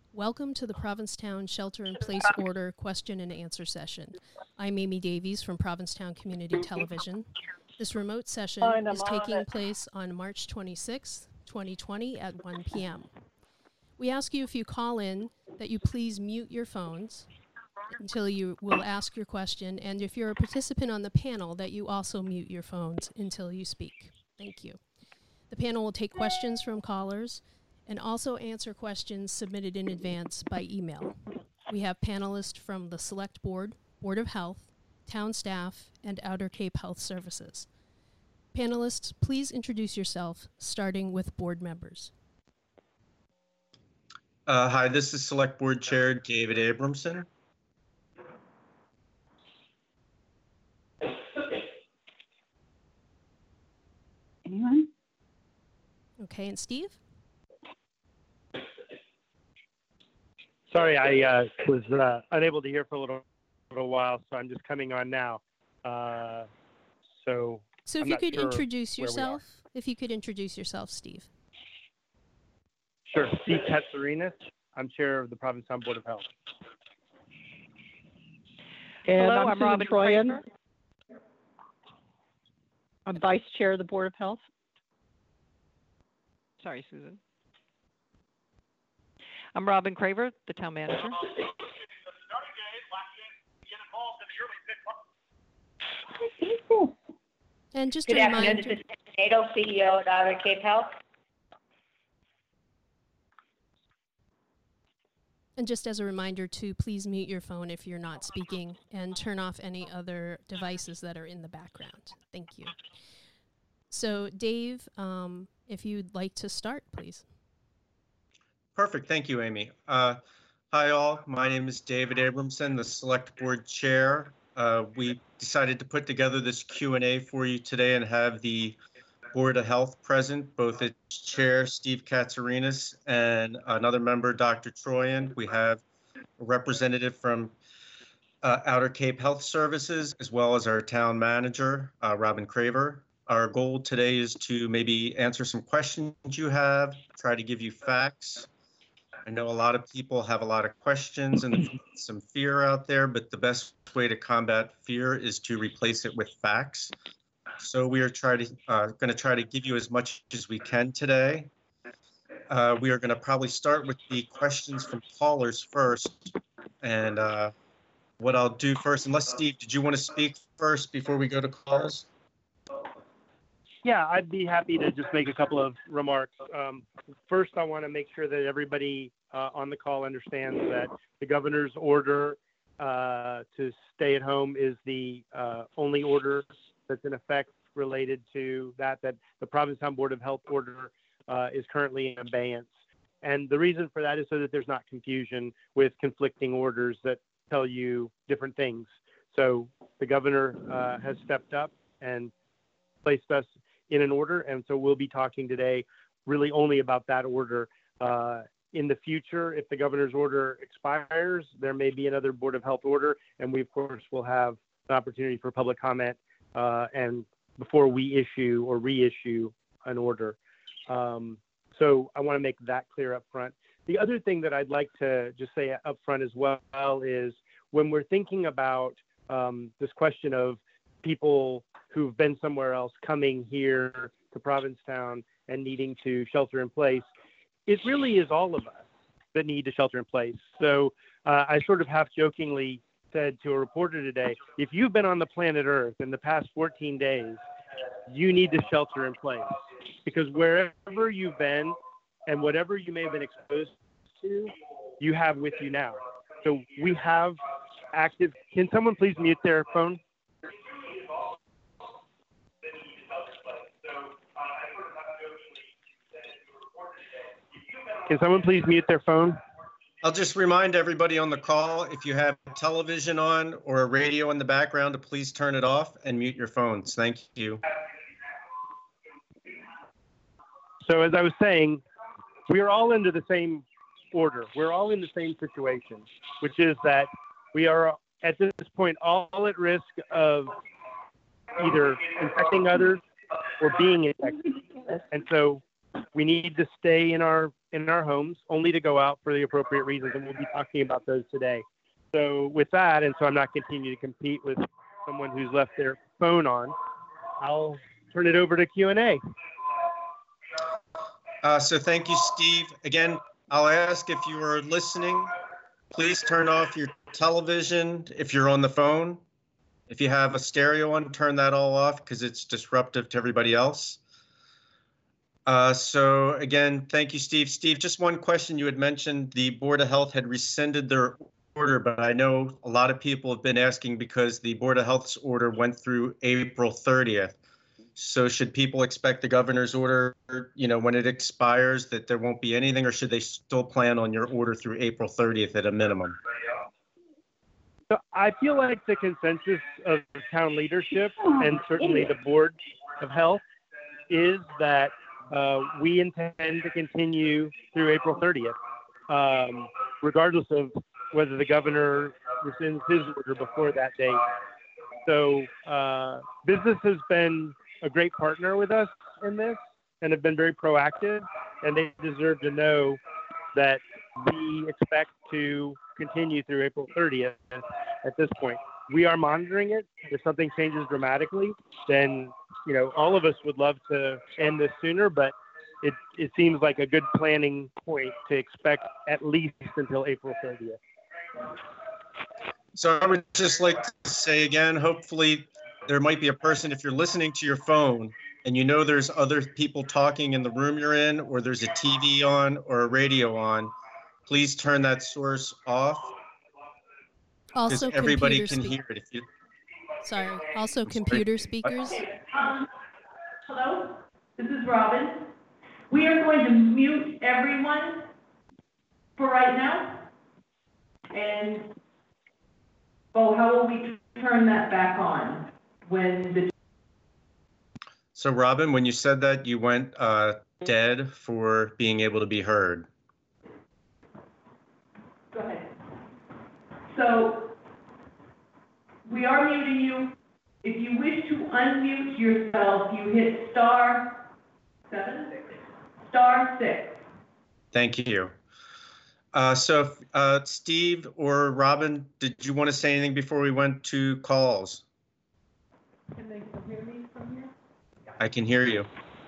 Welcome to the Provincetown Shelter-in-Place Order question and answer session. I'm Amy Davies from Provincetown Community Television. This remote session is taking place on March 26, 2020 at 1 p.m. We ask you, if you call in, that you please mute your phones until you will ask your question, and if you're a participant on the panel, that you also mute your phones until you speak. Thank you. The panel will take questions from callers and also answer questions submitted in advance by email. We have panelists from the Select Board, Board of Health, town staff, and Outer Cape Health Services. Panelists, please introduce yourself, starting with board members. Hi, this is Select Board Chair David Abramson. Anyone? Okay, and Steve? Sorry, I was unable to hear for a little while, so I'm just coming on now. So if you could introduce yourself, Steve. Sure, Steve Katsarinas. I'm chair of the Provincetown Board of Health. And Hello, I'm Robin Troyan. I'm vice chair of the Board of Health. Sorry, Susan. I'm Robin Craver, the town manager. And just Good a afternoon, reminder, this is NATO, CEO at Outer Cape Health. and just as a reminder to please mute your phone if you're not speaking and turn off any other devices that are in the background. Thank you. So Dave, if you'd like to start, please. Perfect. Thank you, Amy. Hi, all. My name is David Abramson, the Select Board Chair. We decided to put together this Q&A for you today and have the Board of Health present, both its chair, Steve Katsarinas, and another member, Dr. Troyan. We have a representative from Outer Cape Health Services, as well as our town manager, Robin Craver. Our goal today is to maybe answer some questions you have, try to give you facts. I know a lot of people have a lot of questions and some fear out there, but the best way to combat fear is to replace it with facts. So we are going to try to give you as much as we can today. We are going to probably start with the questions from callers first. And what I'll do first, unless Steve, did you want to speak first before we go to calls? Yeah, I'd be happy to just make a couple of remarks. First, I want to make sure that everybody on the call understands that the governor's order to stay at home is the only order that's in effect related to that the Provincetown Board of Health order is currently in abeyance. And the reason for that is so that there's not confusion with conflicting orders that tell you different things. So the governor has stepped up and placed us in an order, and so we'll be talking today really only about that order. In the future, if the governor's order expires, there may be another Board of Health order, and we, of course, will have an opportunity for public comment and before we issue or reissue an order. So I want to make that clear up front. The other thing that I'd like to just say up front as well is when we're thinking about this question of people who've been somewhere else coming here to Provincetown and needing to shelter in place, it really is all of us that need to shelter in place. So I sort of half jokingly said to a reporter today, if you've been on the planet Earth in the past 14 days, you need to shelter in place, because wherever you've been and whatever you may have been exposed to, you have with you now. So we have active, can someone please mute their phone? Can someone please mute their phone? I'll just remind everybody on the call, if you have television on or a radio in the background, to please turn it off and mute your phones. Thank you. So as I was saying, we are all under the same order. We're all in the same situation, which is that we are at this point all at risk of either infecting others or being infected. And so we need to stay in our homes, only to go out for the appropriate reasons, and we'll be talking about those today. So with that, and so I'm not continuing to compete with someone who's left their phone on, I'll turn it over to Q&A. So thank you, Steve. Again, I'll ask if you are listening, please turn off your television if you're on the phone. If you have a stereo on, turn that all off because it's disruptive to everybody else. So again, thank you, Steve. Steve, just one question. You had mentioned the Board of Health had rescinded their order, but I know a lot of people have been asking because the Board of Health's order went through April 30th. So should people expect the governor's order, when it expires, that there won't be anything, or should they still plan on your order through April 30th at a minimum? So I feel like the consensus of the town leadership and certainly the Board of Health is that we intend to continue through April 30th, regardless of whether the governor rescinds his order before that date. So business has been a great partner with us in this and have been very proactive, and they deserve to know that we expect to continue through April 30th at this point. We are monitoring it. If something changes dramatically, then all of us would love to end this sooner, but it seems like a good planning point to expect at least until April 30th. So I would just like to say again, hopefully there might be a person, if you're listening to your phone and there's other people talking in the room you're in, or there's a TV on or a radio on, please turn that source off. Also, everybody can hear it. Sorry. Also, computer speakers. Hello, this is Robin. We are going to mute everyone for right now. And, how will we turn that back on So Robin, when you said that, you went dead for being able to be heard. Go ahead. So we are muting you. If you wish to unmute yourself, you hit *7, *6. Thank you. So Steve or Robin, did you want to say anything before we went to calls? Can they still hear me from here? I can hear you.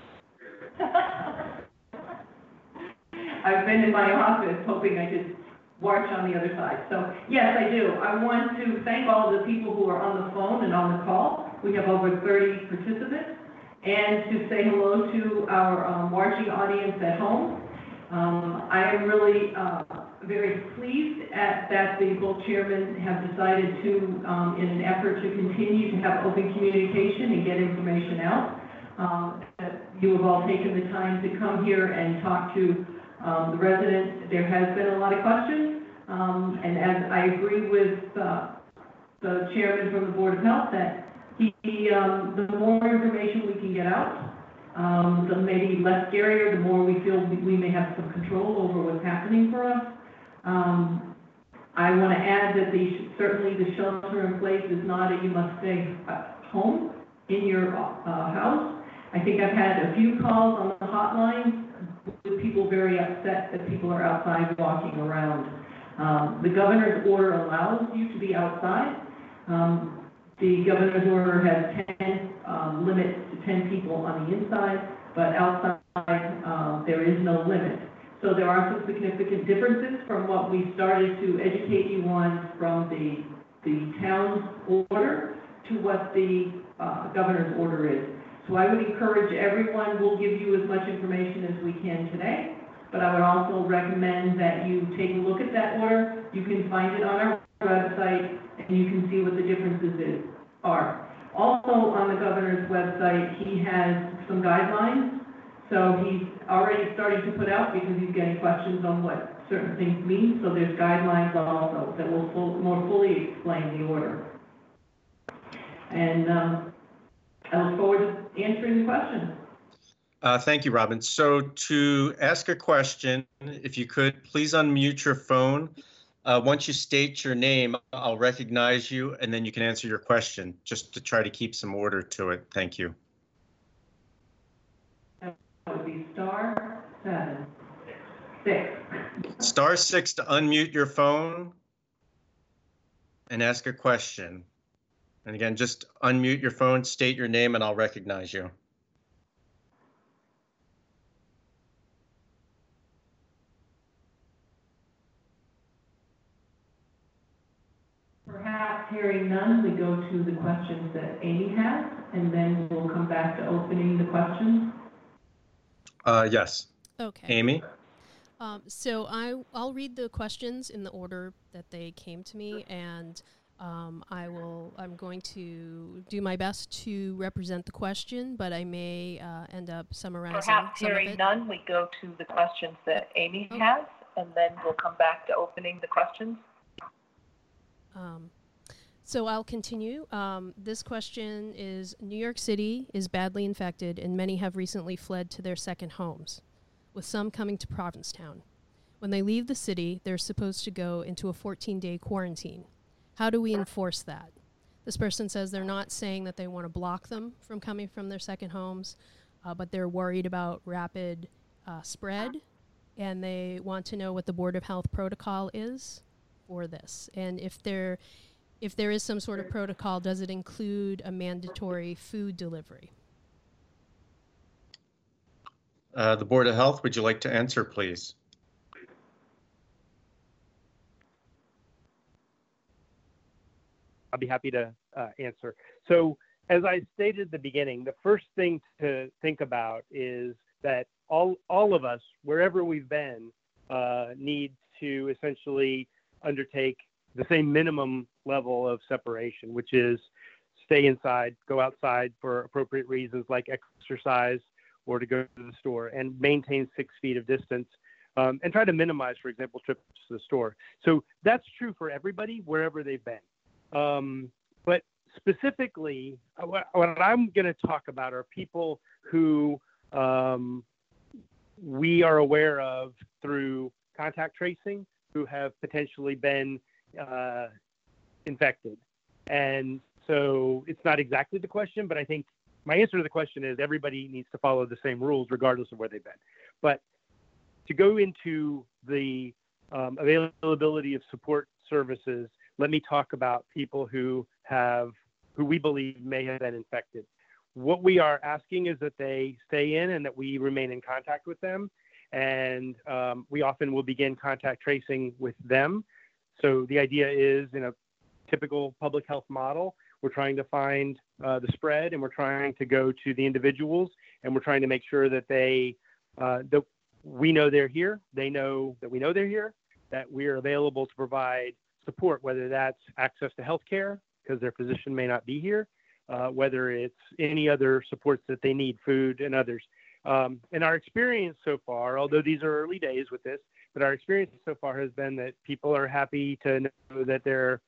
I've been in my office hoping I could watch on the other side. So yes, I do. I want to thank all the people who are on the phone and on the call. We have over 30 participants. And to say hello to our watching audience at home. I am really very pleased that the both chairmen have decided to, in an effort to continue to have open communication and get information out, that you have all taken the time to come here and talk to the residents. There has been a lot of questions, and as I agree with the chairman from the Board of Health that the more information we can get out, the maybe less scarier, the more we feel we may have some control over what's happening for us. I want to add that certainly the shelter in place is not a you must stay home in your house. I think I've had a few calls on the hotlines with people very upset that people are outside walking around. The governor's order allows you to be outside. The governor's order has 10 limits to 10 people on the inside, but outside there is no limit. So there are some significant differences from what we started to educate you on from the town's order to what the governor's order is. So I would encourage everyone, we'll give you as much information as we can today, but I would also recommend that you take a look at that order. You can find it on our website and you can see what the differences are. Also on the governor's website, he has some guidelines. So he's already starting to put out because he's getting questions on what certain things mean. So there's guidelines also that will more fully explain the order. And I look forward to answering the questions. Thank you, Robin. So to ask a question, if you could, please unmute your phone. Once you state your name, I'll recognize you, and then you can answer your question, just to try to keep some order to it. Thank you. That would be *6. *6 to unmute your phone and ask a question. And again, just unmute your phone, state your name, and I'll recognize you. Perhaps hearing none, we go to the questions that Amy has, and then we'll come back to opening the questions. Yes. Okay. Amy? So I'll read the questions in the order that they came to me, and I'm going to do my best to represent the question, but I may end up summarizing Perhaps some of hearing it. none, we go to the questions that Amy has, and then we'll come back to opening the questions. So I'll continue. This question is, New York City is badly infected and many have recently fled to their second homes, with some coming to Provincetown. When they leave the city, they're supposed to go into a 14-day quarantine. How do we enforce that? This person says they're not saying that they want to block them from coming from their second homes, but they're worried about rapid spread, and they want to know what the Board of Health protocol is for this. And if there is some sort of protocol, does it include a mandatory food delivery? The Board of Health, would you like to answer, please? I'll be happy to answer. So as I stated at the beginning, the first thing to think about is that all of us, wherever we've been, need to essentially undertake the same minimum level of separation, which is stay inside, go outside for appropriate reasons like exercise or to go to the store, and maintain 6 feet of distance, and try to minimize, for example, trips to the store. So that's true for everybody, wherever they've been. But specifically, what I'm going to talk about are people who we are aware of through contact tracing, who have potentially been infected. And so it's not exactly the question, but I think my answer to the question is everybody needs to follow the same rules regardless of where they've been. But to go into the availability of support services, let me talk about people who we believe may have been infected. What we are asking is that they stay in and that we remain in contact with them. And we often will begin contact tracing with them. So the idea is, in a typical public health model, we're trying to find the spread, and we're trying to go to the individuals, and we're trying to make sure that that we know they're here, they know that we know they're here, that we're available to provide support, whether that's access to health care, because their physician may not be here, whether it's any other supports that they need, food and others. And our experience so far, although these are early days with this, but our experience so far has been that people are happy to know that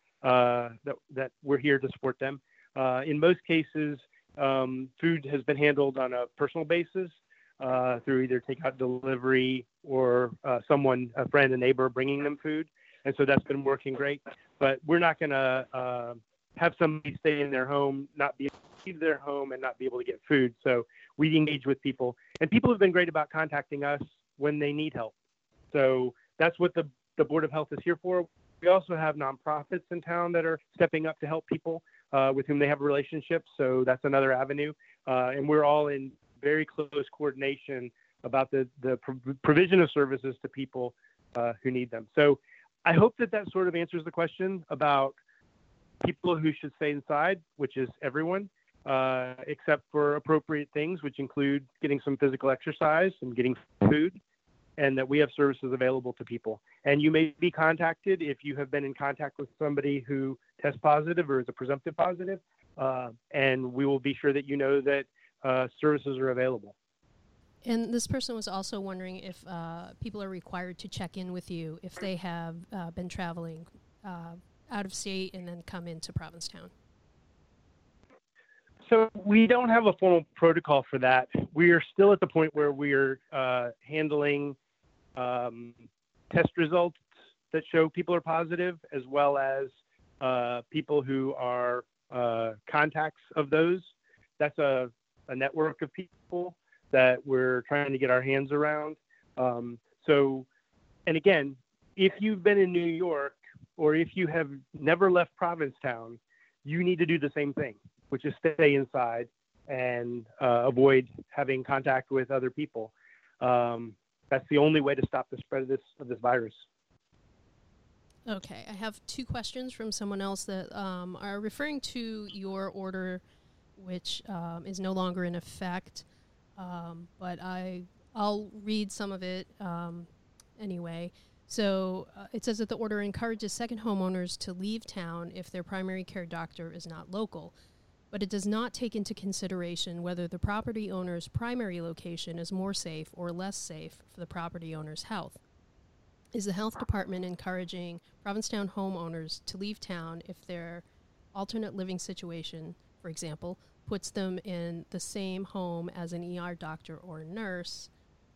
that we're here to support them. In most cases, food has been handled on a personal basis through either takeout, delivery, or a friend, a neighbor bringing them food. And so that's been working great. But we're not going to have somebody stay in their home, not be able to leave their home, and not be able to get food. So we engage with people. And people have been great about contacting us when they need help. So that's what the Board of Health is here for. We also have nonprofits in town that are stepping up to help people with whom they have relationships. So that's another avenue. And we're all in very close coordination about the provision of services to people who need them. So I hope that sort of answers the question about people who should stay inside, which is everyone, except for appropriate things, which include getting some physical exercise and getting food, and that we have services available to people. And you may be contacted if you have been in contact with somebody who tests positive or is a presumptive positive, and we will be sure that you know that services are available. And this person was also wondering if people are required to check in with you if they have been traveling out of state and then come into Provincetown. So we don't have a formal protocol for that. We are still at the point where we are handling test results that show people are positive, as well as people who are contacts of those. That's a network of people that we're trying to get our hands around. And again, if you've been in New York or if you have never left Provincetown, you need to do the same thing, which is stay inside and avoid having contact with other people. That's the only way to stop the spread of this virus. Okay, I have two questions from someone else that are referring to your order, which is no longer in effect, but I'll read some of it anyway. So it says that the order encourages second homeowners to leave town if their primary care doctor is not local, but it does not take into consideration whether the property owner's primary location is more safe or less safe for the property owner's health. Is the health department encouraging Provincetown homeowners to leave town if their alternate living situation, for example, puts them in the same home as an ER doctor or nurse?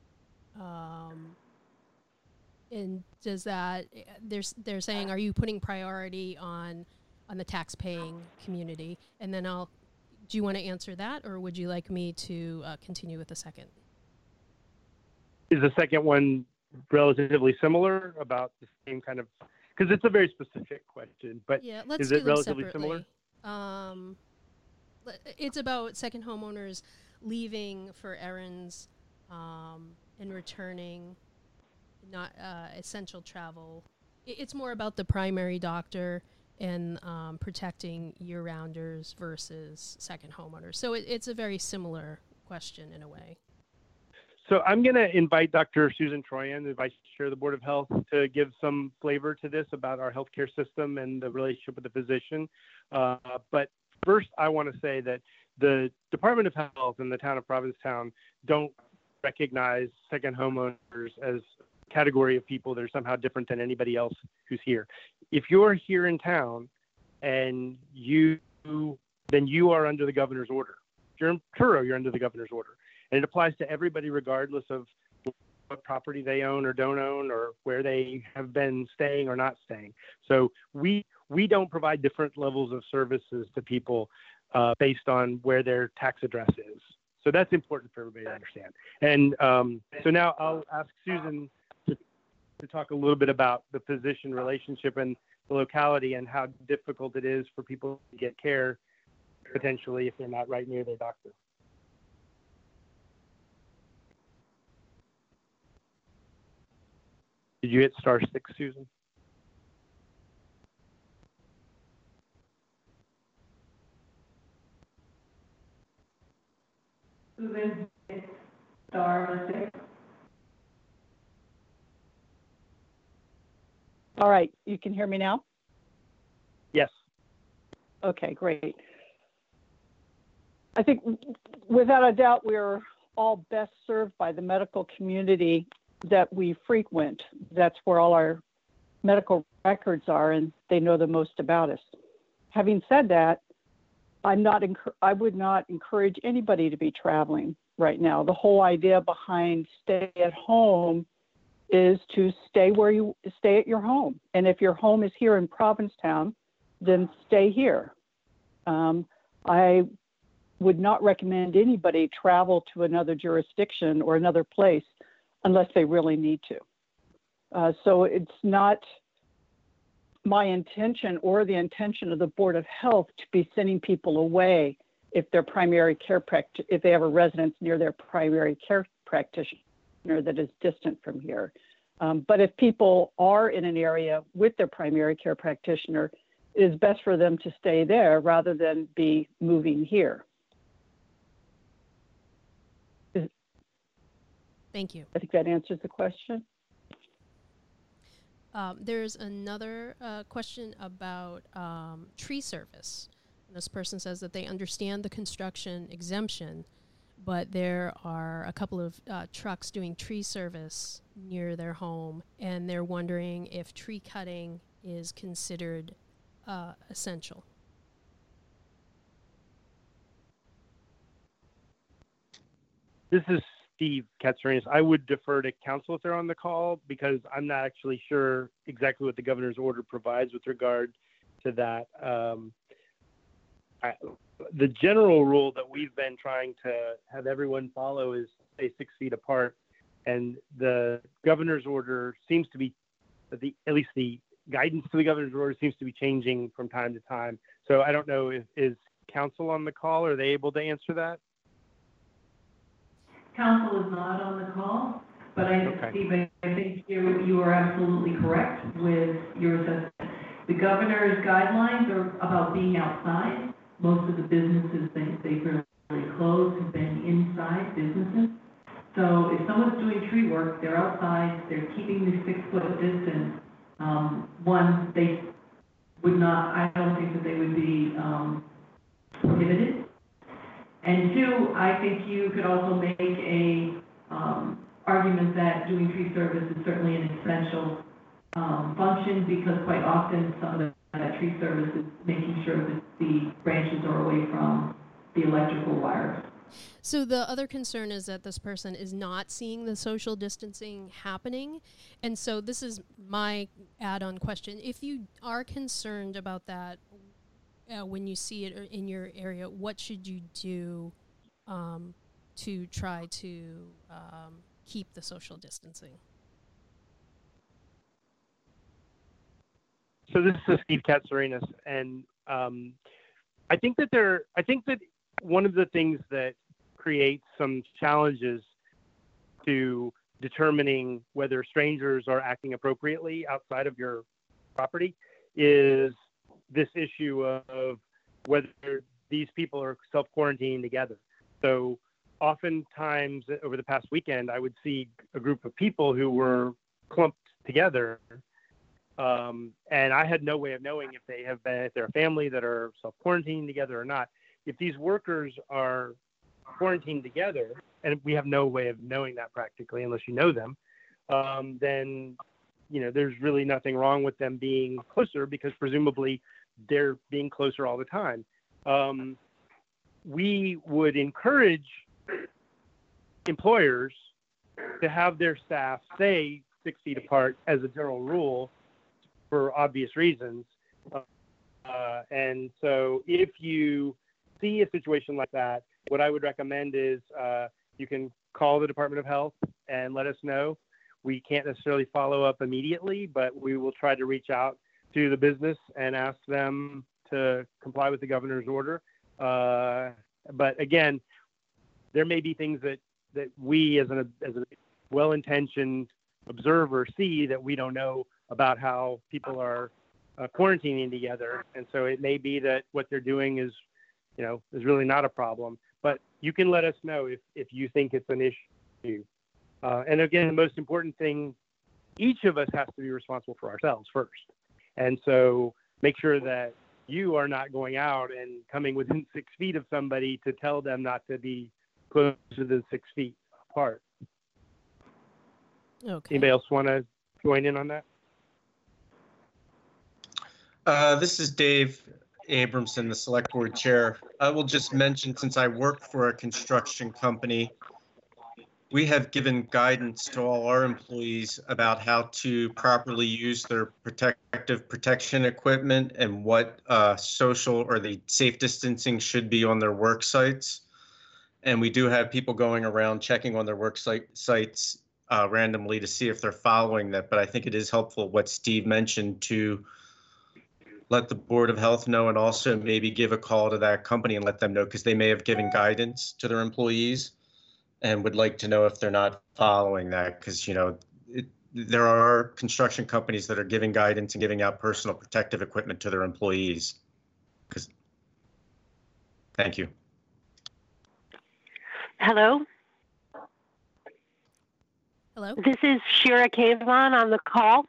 And does that, they're saying, are you putting priority on the tax-paying community? And then do you want to answer that, or would you like me to continue with the second? Is the second one relatively similar, about the same kind of, because it's a very specific question, but yeah, let's is do it them relatively separately. similar? It's about second homeowners leaving for errands and returning, not essential travel. It's more about the primary doctor and protecting year-rounders versus second homeowners. So it's a very similar question in a way. So I'm going to invite Dr. Susan Troyan, the Vice Chair of the Board of Health, to give some flavor to this about our healthcare system and the relationship with the physician. But first, I want to say that the Department of Health and the town of Provincetown don't recognize second homeowners as a category of people that are somehow different than anybody else who's here. If you're here in town and then you are under the governor's order. If you're in Truro, you're under the governor's order. And it applies to everybody regardless of what property they own or don't own or where they have been staying or not staying. So we don't provide different levels of services to people based on where their tax address is. So that's important for everybody to understand. And so now I'll ask Susan to talk a little bit about the physician relationship and the locality and how difficult it is for people to get care potentially if they're not right near their doctor. Did you hit *6, Susan? Susan, hit *6. All right, you can hear me now? Yes. Okay, great. I think without a doubt, we're all best served by the medical community that we frequent. That's where all our medical records are, and they know the most about us. Having said that, I would not encourage anybody to be traveling right now. The whole idea behind stay at home is to stay at your home. And if your home is here in Provincetown, then stay here. I would not recommend anybody travel to another jurisdiction or another place unless they really need to. So it's not my intention or the intention of the Board of Health to be sending people away if their primary care if they have a residence near their primary care practitioner that is distant from here. But if people are in an area with their primary care practitioner, it is best for them to stay there rather than be moving here. Thank you. I think that answers the question. There's another question about tree service. This person says that they understand the construction exemption, but there are a couple of trucks doing tree service near their home, and they're wondering if tree cutting is considered essential. This is Steve Katsouris. I would defer to council if they're on the call because I'm not actually sure exactly what the governor's order provides with regard to that. The general rule that we've been trying to have everyone follow is stay 6 feet apart, and the governor's order seems to be at least the guidance to the governor's order seems to be changing from time to time. So I don't know if is council on the call. Are they able to answer that? Council is not on the call, but Steve, I think you are absolutely correct with your assessment. The governor's guidelines are about being outside. Most of the businesses they've really closed have been inside businesses. So if someone's doing tree work, they're outside, they're keeping the 6-foot distance. One, they would not, I don't think that they would be prohibited. And two, I think you could also make a argument that doing tree service is certainly an essential function, because quite often some of that tree service is making sure that the branches are away from the electrical wires. So the other concern is that this person is not seeing the social distancing happening. And so this is my add-on question. If you are concerned about that when you see it in your area, what should you do to try to keep the social distancing? So this is Steve Katsarinas, and I think that one of the things that creates some challenges to determining whether strangers are acting appropriately outside of your property is this issue of whether these people are self-quarantining together. So oftentimes over the past weekend, I would see a group of people who were clumped together, and I had no way of knowing if they're a family that are self-quarantining together or not. If these workers are quarantined together, and we have no way of knowing that practically unless you know them, then there's really nothing wrong with them being closer, because presumably they're being closer all the time. We would encourage employers to have their staff stay 6 feet apart as a general rule for obvious reasons. And so if you see a situation like that, what I would recommend is you can call the Department of Health and let us know. We can't necessarily follow up immediately, but we will try to reach out to the business and ask them to comply with the governor's order. But again, there may be things that we as a well-intentioned observer see that we don't know about how people are quarantining together. And so it may be that what they're doing is really not a problem. But you can let us know if you think it's an issue. And again, the most important thing, each of us has to be responsible for ourselves first. And so make sure that you are not going out and coming within 6 feet of somebody to tell them not to be closer than 6 feet apart. Okay. Anybody else want to join in on that? This is Dave Abramson, the Select Board Chair. I will just mention, since I work for a construction company, we have given guidance to all our employees about how to properly use their protective protection equipment and what social or the safe distancing should be on their work sites. And we do have people going around checking on their work sites randomly to see if they're following that. But I think it is helpful what Steve mentioned to let the Board of Health know, and also maybe give a call to that company and let them know, because they may have given guidance to their employees and would like to know if they're not following that, because there are construction companies that are giving guidance and giving out personal protective equipment to their employees. Thank you. Hello. Hello. This is Shira Kavon on the call.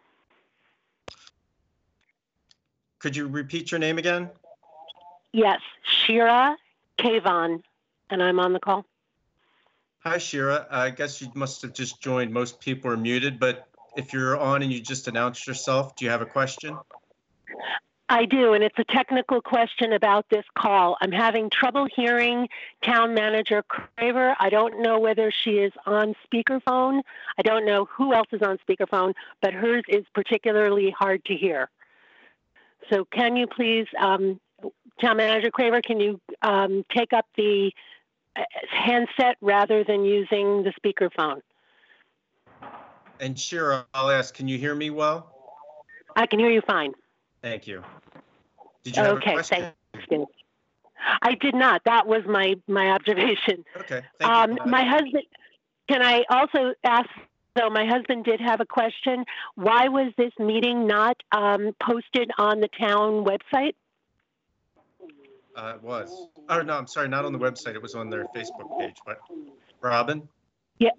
Could you repeat your name again? Yes, Shira Kavon, and I'm on the call. Hi, Shira. I guess you must have just joined. Most people are muted, but if you're on and you just announced yourself, do you have a question? I do, and it's a technical question about this call. I'm having trouble hearing Town Manager Craver. I don't know whether she is on speakerphone. I don't know who else is on speakerphone, but hers is particularly hard to hear. So can you please, Town Manager Craver, can you take up the handset rather than using the speakerphone? And Shira, I'll ask, can you hear me well? I can hear you fine. Thank you. Did you have a Okay, question? thanks. I did not. That was my observation. Okay, thank you for that. My husband, can I also ask, so my husband did have a question. Why was this meeting not posted on the town website? It was. Oh, no, I'm sorry, not on the website. It was on their Facebook page, but Robin? Yeah.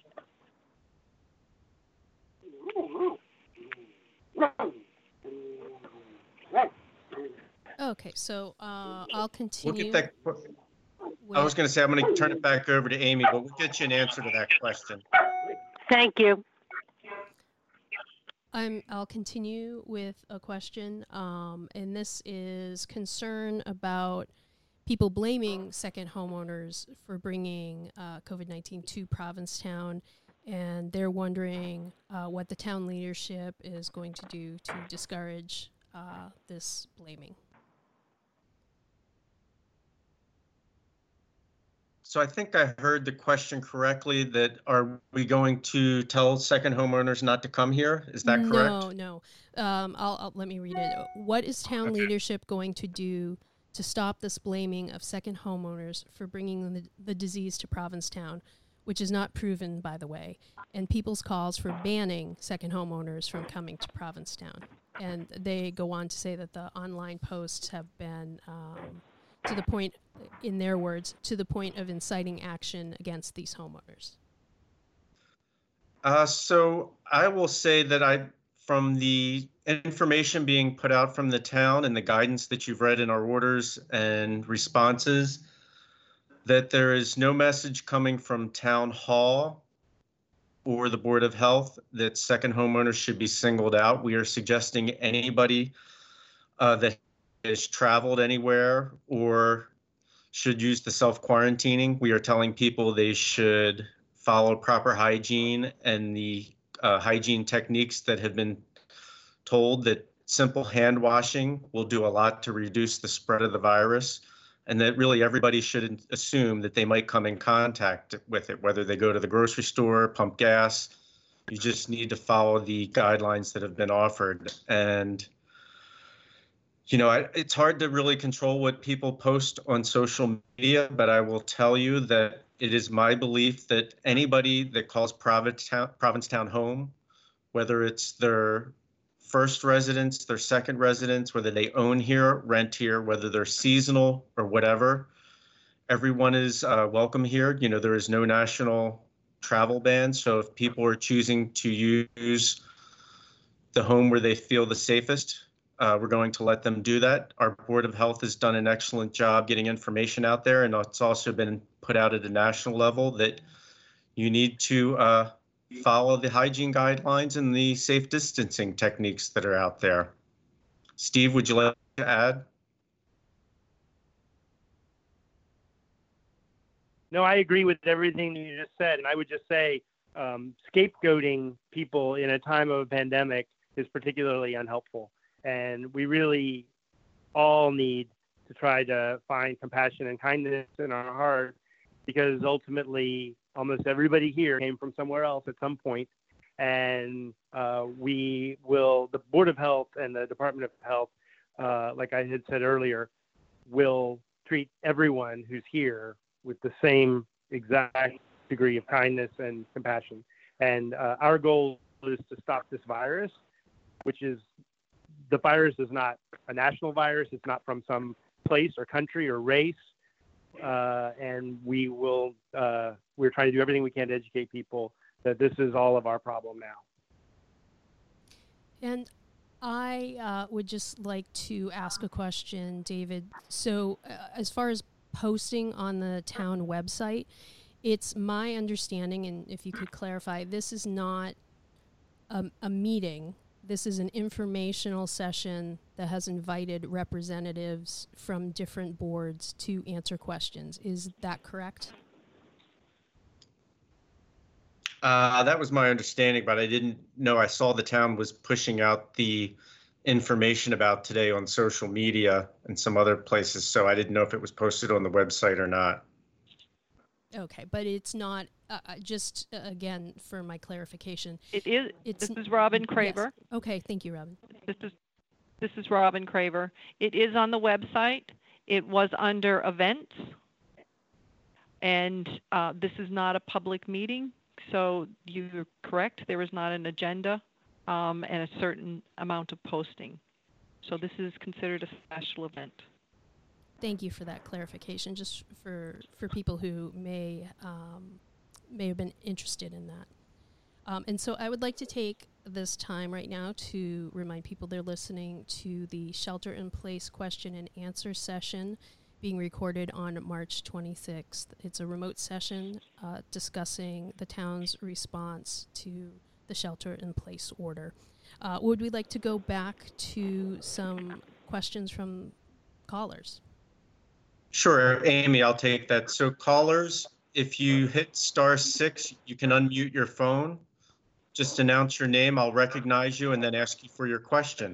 Okay, so I'll continue. We'll get that. I was going to say, I'm going to turn it back over to Amy, but we'll get you an answer to that question. Thank you. I'll continue with a question, and this is concern about people blaming second homeowners for bringing COVID-19 to Provincetown, and they're wondering what the town leadership is going to do to discourage this blaming. So I think I heard the question correctly, that are we going to tell second homeowners not to come here? Is that correct? No. I'll let me read it. What is town leadership going to do to stop this blaming of second homeowners for bringing the disease to Provincetown, which is not proven, by the way, and people's calls for banning second homeowners from coming to Provincetown? And they go on to say that the online posts have been to the point, in their words, to the point of inciting action against these homeowners. So I will say that from the information being put out from the town and the guidance that you've read in our orders and responses, that there is no message coming from Town Hall or the Board of Health that second homeowners should be singled out. We are suggesting anybody that has traveled anywhere or should use the self-quarantining. We are telling people they should follow proper hygiene and the hygiene techniques that have been told, that simple hand washing will do a lot to reduce the spread of the virus, and that really everybody should assume that they might come in contact with it, whether they go to the grocery store, pump gas. You just need to follow the guidelines that have been offered. And it's hard to really control what people post on social media, but I will tell you that it is my belief that anybody that calls Provincetown home, whether it's their first residence, their second residence, whether they own here, rent here, whether they're seasonal or whatever, everyone is welcome here. There is no national travel ban. So if people are choosing to use the home where they feel the safest, we're going to let them do that. Our Board of Health has done an excellent job getting information out there, and it's also been put out at a national level that you need to follow the hygiene guidelines and the safe distancing techniques that are out there. Steve, would you like to add? No, I agree with everything you just said, and I would just say scapegoating people in a time of a pandemic is particularly unhelpful. And we really all need to try to find compassion and kindness in our heart, because ultimately almost everybody here came from somewhere else at some point. And the Board of Health and the Department of Health, like I had said earlier, will treat everyone who's here with the same exact degree of kindness and compassion. And our goal is to stop this virus, which is, the virus is not a national virus. It's not from some place or country or race. And we're trying to do everything we can to educate people that this is all of our problem now. And I would just like to ask a question, David. So as far as posting on the town website, it's my understanding, and if you could clarify, this is not a meeting. This is an informational session that has invited representatives from different boards to answer questions. Is that correct? That was my understanding, but I didn't know. I saw the town was pushing out the information about today on social media and some other places, so I didn't know if it was posted on the website or not. Okay, but it's not, just again, for my clarification. It is. This is Robin Craver. Yes. Okay, thank you, Robin. This is This is Robin Craver. It is on the website. It was under events. And this is not a public meeting. So you're correct. There is not an agenda and a certain amount of posting. So this is considered a special event. Thank you for that clarification, just for people who may have been interested in that. And so I would like to take this time right now to remind people they're listening to the Shelter-in-Place question and answer session being recorded on March 26th. It's a remote session discussing the town's response to the Shelter-in-Place order. Would we like to go back to some questions from callers? Sure, Amy, I'll take that. So callers, if you hit *6, you can unmute your phone. Just announce your name, I'll recognize you, and then ask you for your question.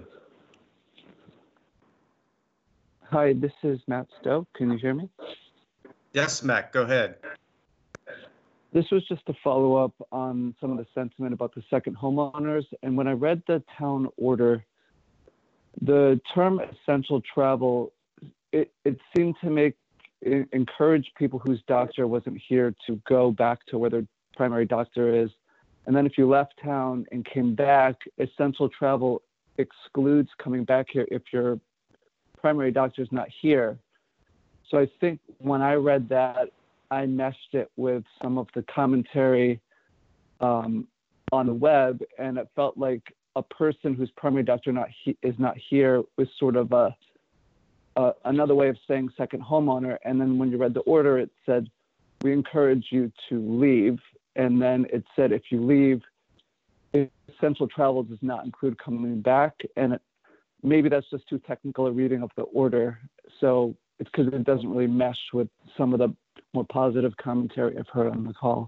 Hi, this is Matt Stowe. Can you hear me? Yes, Matt, go ahead. This was just a follow-up on some of the sentiment about the second homeowners. And when I read the town order, the term essential travel, it seemed to encourage people whose doctor wasn't here to go back to where their primary doctor is. And then if you left town and came back, essential travel excludes coming back here if your primary doctor is not here. So I think when I read that, I meshed it with some of the commentary on the web, and it felt like a person whose primary doctor is not here was sort of another way of saying second homeowner. And then when you read the order, it said, we encourage you to leave. And then it said, if you leave, essential travel does not include coming back. And maybe that's just too technical a reading of the order. So it's because it doesn't really mesh with some of the more positive commentary I've heard on the call.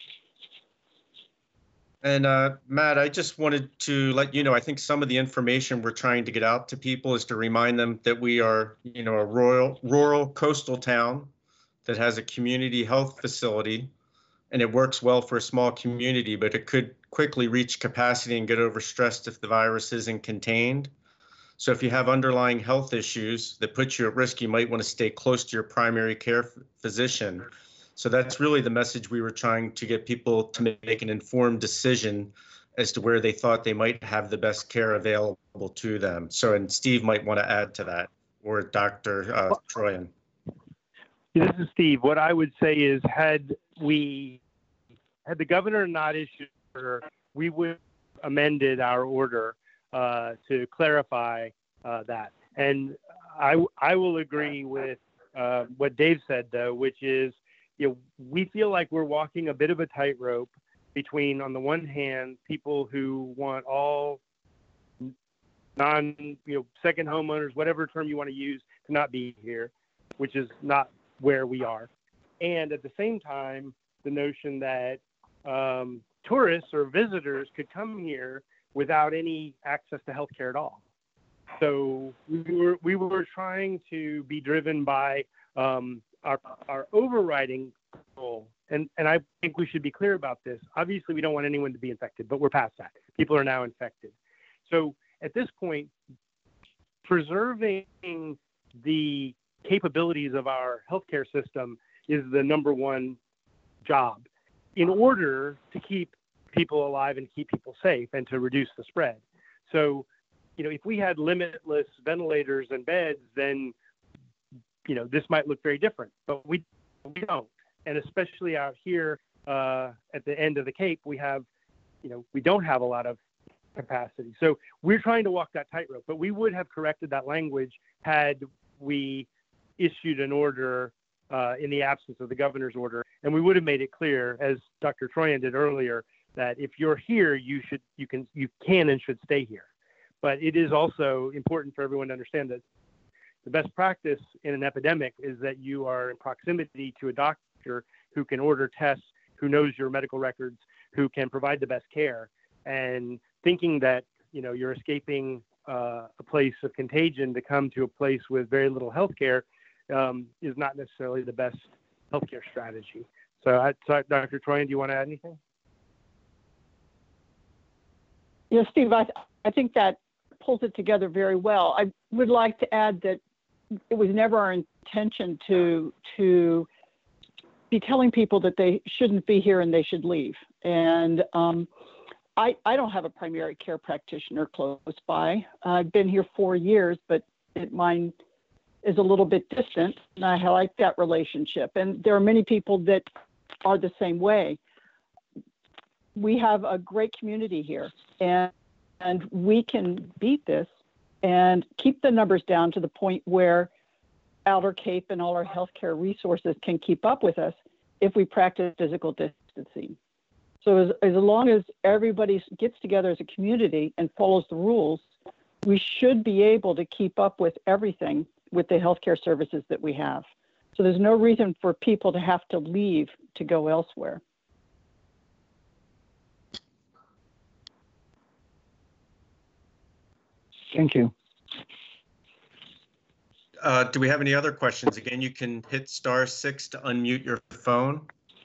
And Matt, I just wanted to let you know, I think some of the information we're trying to get out to people is to remind them that we are, a rural coastal town that has a community health facility, and it works well for a small community, but it could quickly reach capacity and get overstressed if the virus isn't contained. So if you have underlying health issues that put you at risk, you might want to stay close to your primary care physician. So that's really the message we were trying to get people to make an informed decision as to where they thought they might have the best care available to them. So, and Steve might want to add to that, or Dr. Troyan. This is Steve. What I would say is, had the governor not issued an order, we would have amended our order to clarify that. And I will agree with what Dave said, though, which is, we feel like we're walking a bit of a tightrope between, on the one hand, people who want all second homeowners, whatever term you want to use, to not be here, which is not where we are. And at the same time, the notion that tourists or visitors could come here without any access to healthcare at all. So we were trying to be driven by our overriding goal. And I think we should be clear about this. Obviously, we don't want anyone to be infected, but we're past that. People are now infected. So at this point, preserving the capabilities of our healthcare system is the number one job in order to keep people alive and keep people safe and to reduce the spread. So, if we had limitless ventilators and beds, then, this might look very different, but we don't. And especially out here at the end of the Cape, we have, we don't have a lot of capacity. So we're trying to walk that tightrope, but we would have corrected that language had we issued an order in the absence of the governor's order. And we would have made it clear, as Dr. Troyan did earlier, that if you're here, you can and should stay here. But it is also important for everyone to understand that the best practice in an epidemic is that you are in proximity to a doctor who can order tests, who knows your medical records, who can provide the best care. And thinking that, you're escaping a place of contagion to come to a place with very little health care is not necessarily the best healthcare strategy. So, Dr. Troyan, do you want to add anything? Yeah, Steve, I think that pulls it together very well. I would like to add that it was never our intention to be telling people that they shouldn't be here and they should leave. And I don't have a primary care practitioner close by. I've been here 4 years, but mine is a little bit distant, and I like that relationship. And there are many people that are the same way. We have a great community here, and we can beat this and keep the numbers down to the point where Outer Cape and all our healthcare resources can keep up with us if we practice physical distancing. So as long as everybody gets together as a community and follows the rules, we should be able to keep up with everything with the healthcare services that we have. So there's no reason for people to have to leave to go elsewhere. Thank you. Do we have any other questions? Again, you can hit *6 to unmute your phone.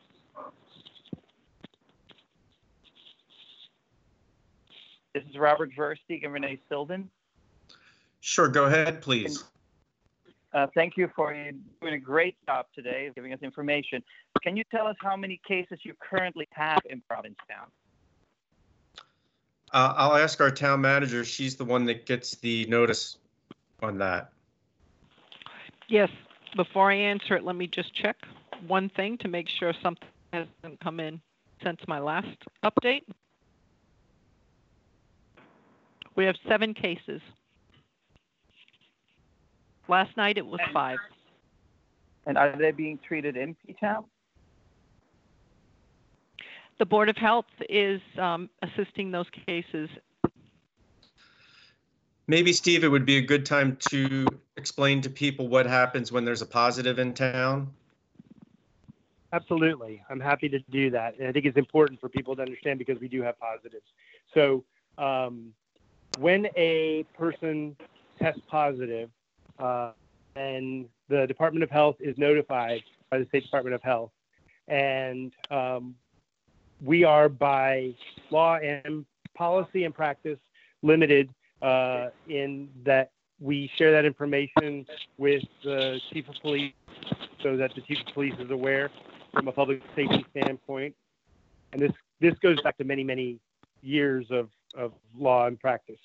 This is Robert Versteeg and Renee Silden. Sure, go ahead, please. Thank you for doing a great job today, giving us information. Can you tell us how many cases you currently have in Provincetown? I'll ask our town manager. She's the one that gets the notice on that. Yes. Before I answer it, let me just check one thing to make sure something hasn't come in since my last update. We have 7 cases. Last night it was 5. And are they being treated in P-Town? The Board of Health is assisting those cases. Maybe, Steve, it would be a good time to explain to people what happens when there's a positive in town. Absolutely. I'm happy to do that. And I think it's important for people to understand because we do have positives. So when a person tests positive, and the Department of Health is notified by the State Department of Health, and we are by law and policy and practice limited in that we share that information with the Chief of Police so that the Chief of Police is aware from a public safety standpoint. And this goes back to many, many years of law and practice.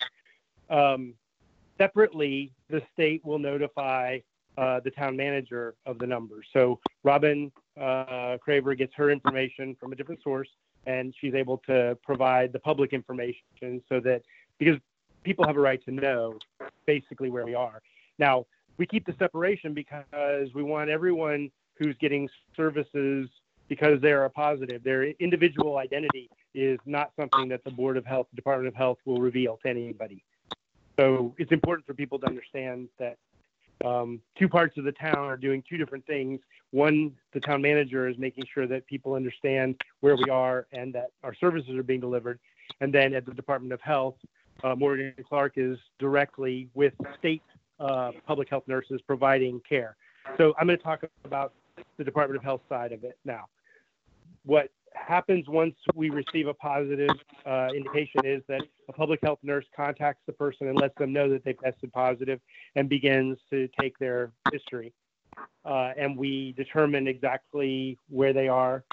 Separately, the state will notify the town manager of the numbers. So Robin Craver gets her information from a different source, and she's able to provide the public information so that, because people have a right to know basically where we are. Now, we keep the separation because we want everyone who's getting services because they're a positive. Their individual identity is not something that the Board of Health, the Department of Health will reveal to anybody. So it's important for people to understand that 2 parts of the town are doing 2 different things. One, the town manager is making sure that people understand where we are and that our services are being delivered. And then at the Department of Health, Morgan Clark is directly with state public health nurses providing care. So I'm going to talk about the Department of Health side of it now. What happens once we receive a positive indication is that a public health nurse contacts the person and lets them know that they've tested positive and begins to take their history. And we determine exactly where they are.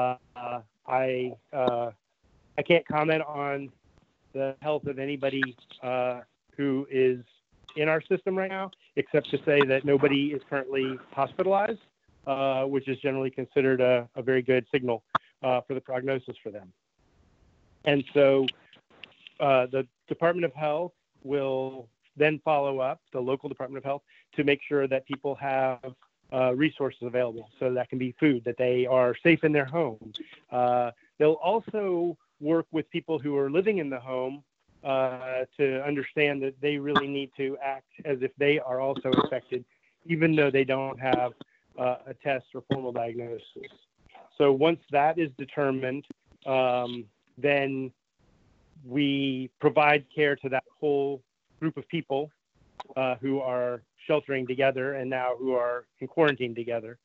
I can't comment on the health of anybody who is in our system right now, except to say that nobody is currently hospitalized, which is generally considered a very good signal for the prognosis for them. And so the Department of Health will then follow up, the local Department of Health, to make sure that people have resources available. So that can be food, that they are safe in their home. They'll also work with people who are living in the home to understand that they really need to act as if they are also infected, even though they don't have a test or formal diagnosis. So once that is determined, then we provide care to that whole group of people who are sheltering together and now who are in quarantine together.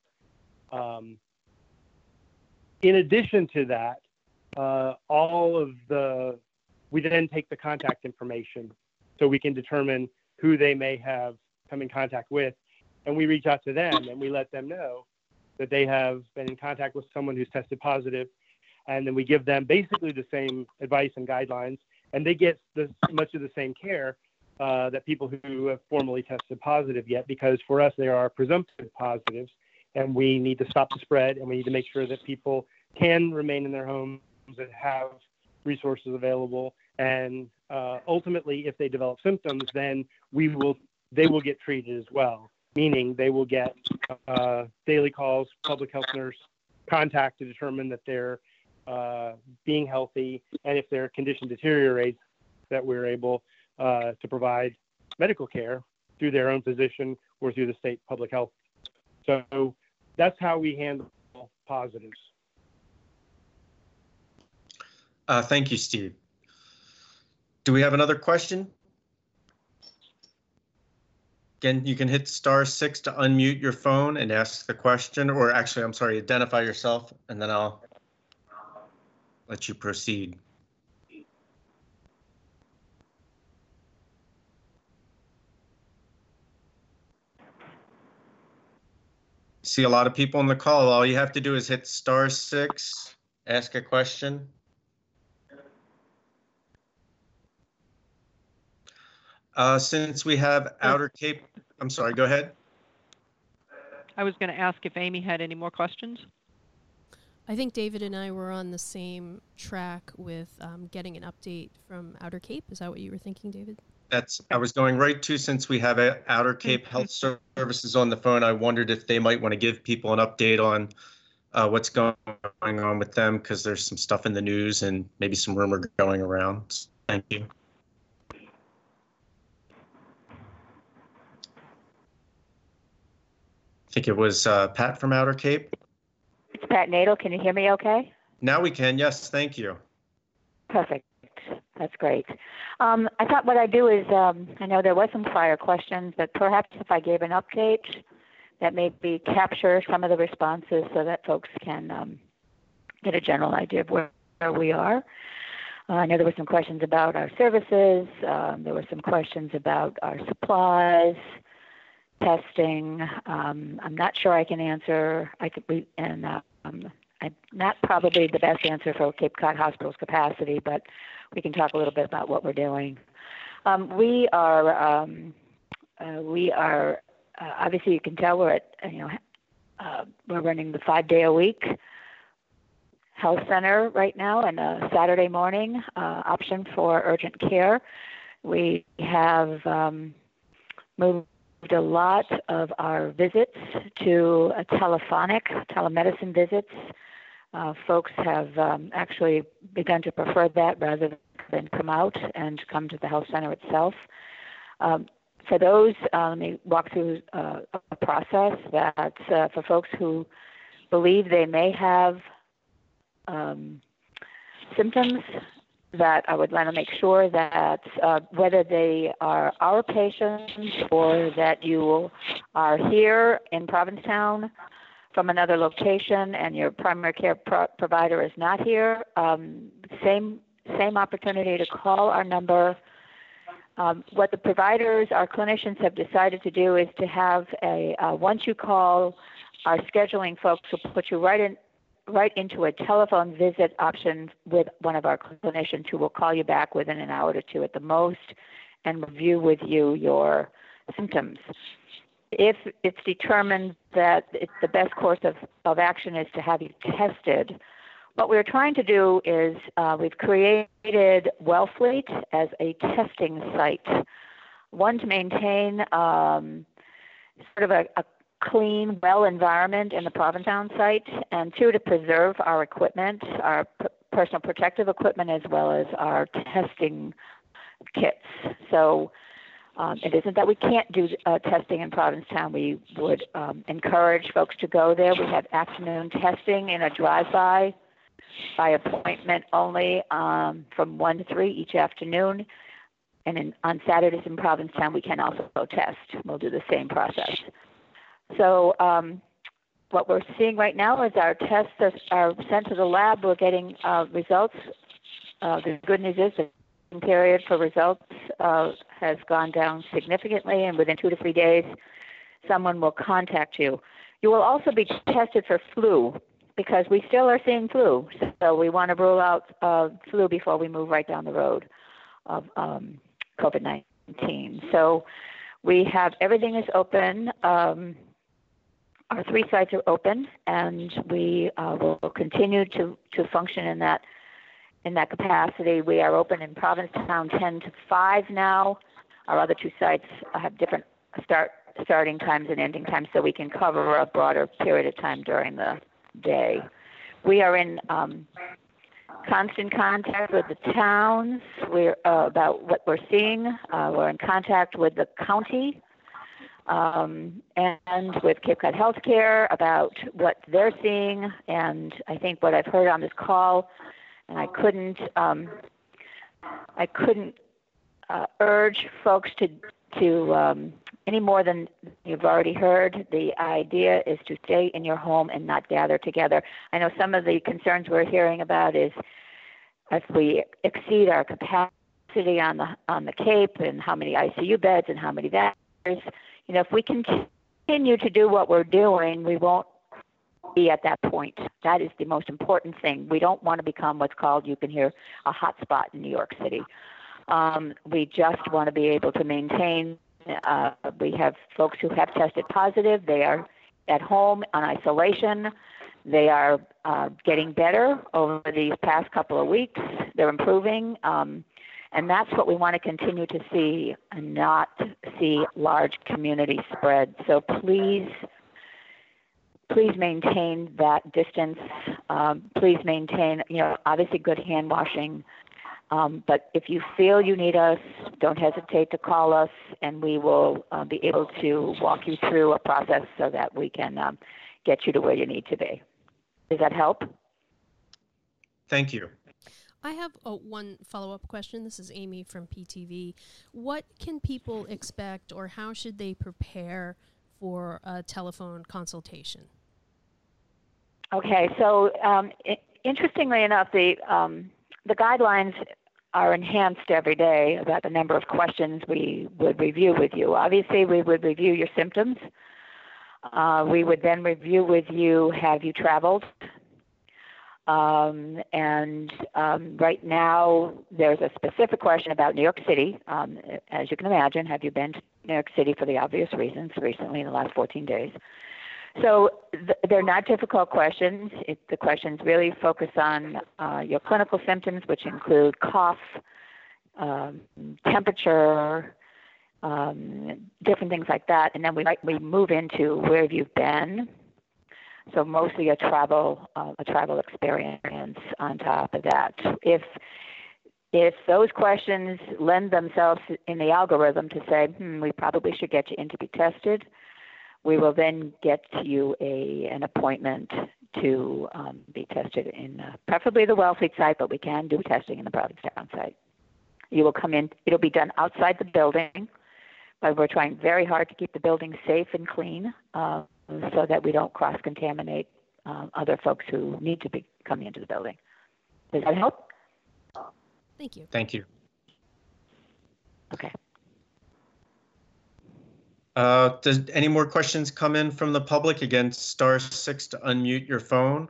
In addition to that, we then take the contact information so we can determine who they may have come in contact with. And we reach out to them and we let them know that they have been in contact with someone who's tested positive. And then we give them basically the same advice and guidelines, and they get much of the same care that people who have formally tested positive get, because for us, they are presumptive positives, and we need to stop the spread, and we need to make sure that people can remain in their homes and have resources available. And ultimately, if they develop symptoms, then they will get treated as well, meaning they will get daily calls, public health nurse contact to determine that they're being healthy, and if their condition deteriorates, that we're able to provide medical care through their own physician or through the state public health. So that's how we handle positives. Thank you, Steve. Do we have another question? Again, you can hit *6 to unmute your phone and ask the question, or actually, I'm sorry, identify yourself, and then I'll let you proceed. See a lot of people on the call. All you have to do is hit *6, ask a question. Since we have Outer Cape, I'm sorry, go ahead. I was going to ask if Amy had any more questions. I think David and I were on the same track with getting an update from Outer Cape. Is that what you were thinking, David? I was going right to, since we have Outer Cape Health Services on the phone, I wondered if they might want to give people an update on what's going on with them, because there's some stuff in the news and maybe some rumor going around. Thank you. I think it was Pat from Outer Cape. It's Pat Nadel. Can you hear me okay? Now we can, yes, thank you. Perfect. That's great. I thought what I'd do is, I know there was some prior questions, but perhaps if I gave an update that maybe capture some of the responses so that folks can get a general idea of where we are. I know there were some questions about our services. There were some questions about our supplies, testing. I'm not sure I can answer. I'm not probably the best answer for Cape Cod Hospital's capacity, but we can talk a little bit about what we're doing. We are obviously, you can tell we're running the 5-day-a-week health center right now, and a Saturday morning option for urgent care. We have moved a lot of our visits to telemedicine visits. Folks have actually begun to prefer that rather than come out and come to the health center itself. For those, let me walk through a process that for folks who believe they may have symptoms, that I would want to make sure that whether they are our patients or that you are here in Provincetown from another location and your primary care provider is not here, same opportunity to call our number. What the providers, our clinicians have decided to do is to have once you call, our scheduling folks will put you right into a telephone visit option with one of our clinicians, who will call you back within an hour to two at the most and review with you your symptoms. If it's determined that the best course of action is to have you tested, what we're trying to do is we've created Wellfleet as a testing site, one to maintain sort of a clean, well environment in the Provincetown site, and two, to preserve our equipment, our personal protective equipment, as well as our testing kits. So it isn't that we can't do testing in Provincetown. We would encourage folks to go there. We have afternoon testing in a drive-by by appointment only from 1 to 3 each afternoon. And on Saturdays in Provincetown, we can also test. We'll do the same process. So what we're seeing right now is our tests are sent to the lab. We're getting results. The good news is that period for results has gone down significantly, and within 2 to 3 days, someone will contact you. You will also be tested for flu because we still are seeing flu. So we want to rule out flu before we move right down the road of COVID-19. So we have everything is open. Our 3 sites are open, and we will continue to function in that capacity. We are open in Provincetown 10 to 5 now. Our other 2 sites have different starting times and ending times, so we can cover a broader period of time during the day. We are in constant contact with the towns. We're about what we're seeing. We're in contact with the county and with Cape Cod Healthcare about what they're seeing. And I think what I've heard on this call, and I couldn't urge folks to any more than you've already heard. The idea is to stay in your home and not gather together. I know some of the concerns we're hearing about is if we exceed our capacity on the Cape and how many ICU beds and how many ventilators. If we continue to do what we're doing, we won't be at that point. That is the most important thing. We don't want to become what's called, you can hear, a hot spot in New York City. We just want to be able to maintain. We have folks who have tested positive. They are at home on isolation. They are getting better over these past couple of weeks. They're improving. And that's what we want to continue to see and not see large community spread. So please maintain that distance. Please maintain, obviously good hand washing. But if you feel you need us, don't hesitate to call us, and we will be able to walk you through a process so that we can get you to where you need to be. Does that help? Thank you. I have one follow-up question. This is Amy from PTV. What can people expect, or how should they prepare for a telephone consultation? Okay, so interestingly enough, the guidelines are enhanced every day about the number of questions we would review with you. Obviously, we would review your symptoms. We would then review with you, have you traveled? Right now, there's a specific question about New York City. As you can imagine, have you been to New York City for the obvious reasons recently in the last 14 days? So they're not difficult questions. The questions really focus on your clinical symptoms, which include cough, temperature, different things like that. And then we move into where have you been. So mostly a travel experience on top of that. If those questions lend themselves in the algorithm to say, we probably should get you in to be tested, we will then get you an appointment to be tested in preferably the Wellfleet site, but we can do testing in the Provincetown site. You will come in. It'll be done outside the building, but we're trying very hard to keep the building safe and clean so that we don't cross-contaminate other folks who need to be coming into the building. Does that help? Thank you. Thank you. Okay. Does any more questions come in from the public? Again, *6 to unmute your phone.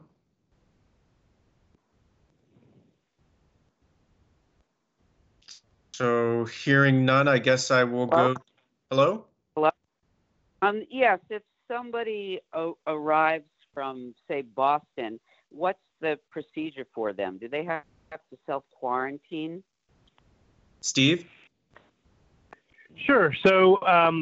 So hearing none, I guess I will go. Hello? Hello? Yes, if somebody arrives from, say, Boston, what's the procedure for them? Do they have to self-quarantine? Steve? Sure. So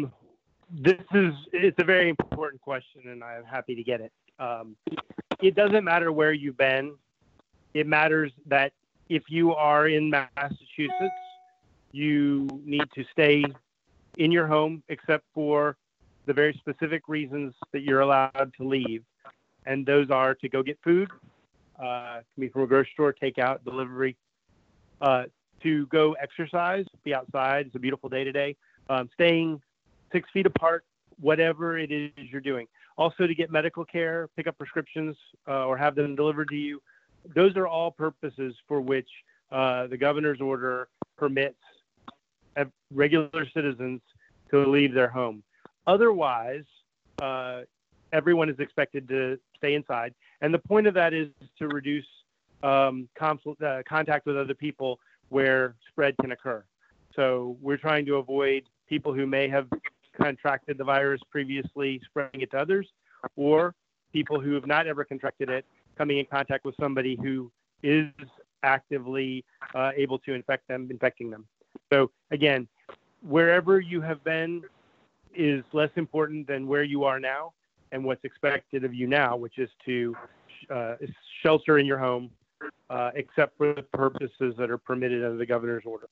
it's a very important question, and I'm happy to get it. It doesn't matter where you've been. It matters that if you are in Massachusetts, you need to stay in your home except for the very specific reasons that you're allowed to leave. And those are to go get food, can be from a grocery store, takeout, delivery, to go exercise, be outside. It's a beautiful day today. Staying 6 feet apart, whatever it is you're doing. Also to get medical care, pick up prescriptions, or have them delivered to you. Those are all purposes for which the governor's order permits regular citizens to leave their home. Otherwise, everyone is expected to stay inside. And the point of that is to reduce contact with other people where spread can occur. So we're trying to avoid people who may have contracted the virus previously spreading it to others, or people who have not ever contracted it coming in contact with somebody who is actively able to infecting them. So again, wherever you have been is less important than where you are now and what's expected of you now, which is to shelter in your home, except for the purposes that are permitted under the governor's order.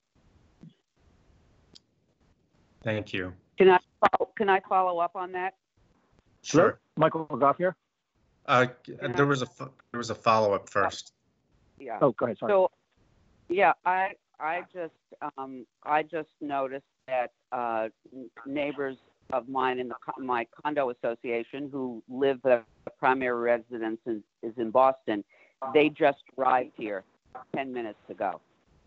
Thank you. Can I follow up on that? Sure. Hello? Michael Goff here. There was a follow-up first. Yeah. Oh, go ahead. Sorry. So, yeah, I just noticed that neighbors of mine in my condo association who live, the primary residence is in Boston. They just arrived here 10 minutes ago.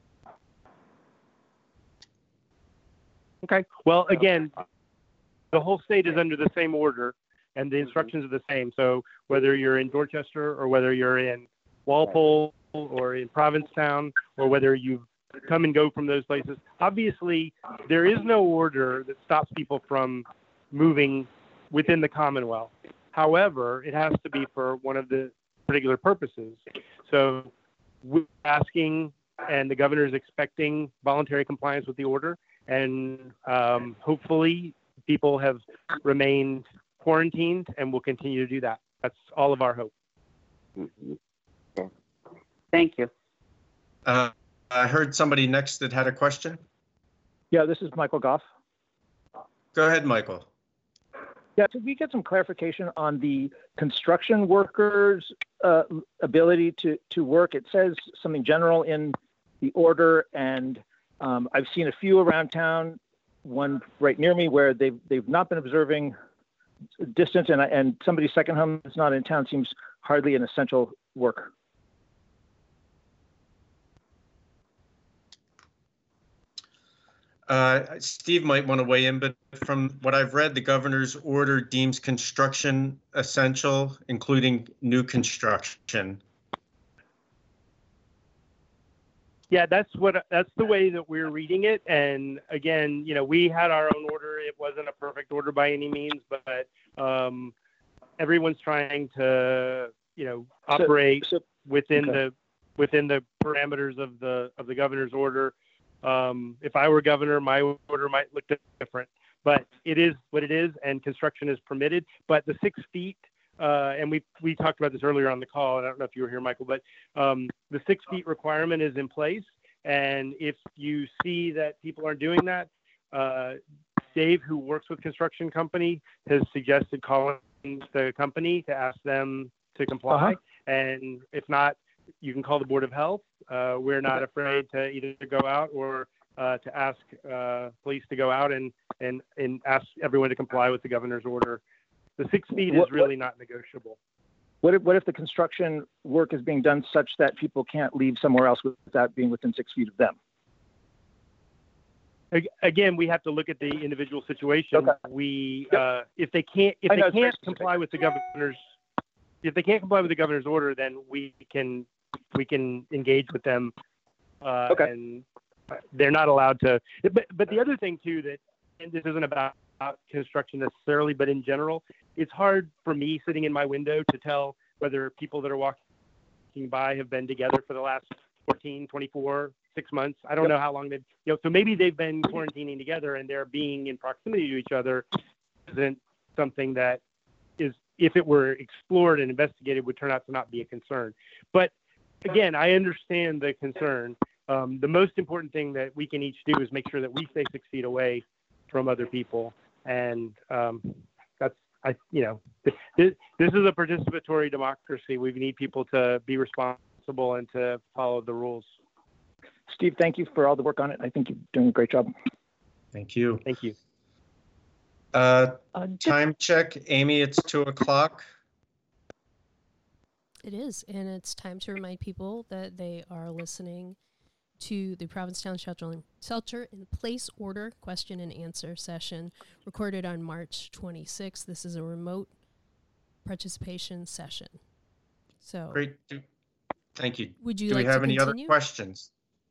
Okay. Well, again, the whole state is under the same order, and the instructions are the same. So whether you're in Dorchester or whether you're in Walpole or in Provincetown or whether you come and go from those places, obviously there is no order that stops people from moving within the Commonwealth. However, it has to be for one of the particular purposes. So we're asking, and the governor is expecting voluntary compliance with the order. And hopefully people have remained quarantined and will continue to do that. That's all of our hope. Okay. Thank you. I heard somebody next that had a question. Yeah, this is Michael Goff. Go ahead, Michael. Yeah, could we get some clarification on the construction workers' ability to work? It says something general in the order, and I've seen a few around town, one right near me where they've not been observing distance, and somebody's second home that's not in town seems hardly an essential work. Steve might want to weigh in, but from what I've read, the governor's order deems construction essential, including new construction. Yeah, that's the way that we're reading it. And again, we had our own order. It wasn't a perfect order by any means, but everyone's trying to, operate within the parameters of the governor's order. If I were governor, my order might look different, but it is what it is, and construction is permitted. But the 6 feet, and we talked about this earlier on the call, and I don't know if you were here, Michael, but the 6 feet requirement is in place. And if you see that people aren't doing that, Dave, who works with construction company, has suggested calling the company to ask them to comply. And if not, you can call the Board of Health. We're not afraid to either go out or to ask police to go out and ask everyone to comply with the governor's order. The 6 feet is really not negotiable. What if the construction work is being done such that people can't leave somewhere else without being within 6 feet of them? Again, we have to look at the individual situation. Okay. If they can't comply with the governor's order, then we can engage with them. And they're not allowed to. But the other thing too, and this isn't about construction necessarily, but in general, it's hard for me sitting in my window to tell whether people that are walking by have been together for the last 14, 24, 6 months. I don't know how long they've, so maybe they've been quarantining together and they're being in proximity to each other. Isn't something that is, if it were explored and investigated, would turn out to not be a concern. But again, I understand the concern. The most important thing that we can each do is make sure that we stay 6 feet away from other people. And this is a participatory democracy. We need people to be responsible and to follow the rules. Steve, thank you for all the work on it. I think you're doing a great job. Thank you. Thank you. Time check. Amy, it's 2:00. It is, and it's time to remind people that they are listening to the Provincetown Shelter in Place Order question and answer session recorded on March 26th. This is a remote participation session. So Great. Thank you. Would you Do like we have to any other continue? questions?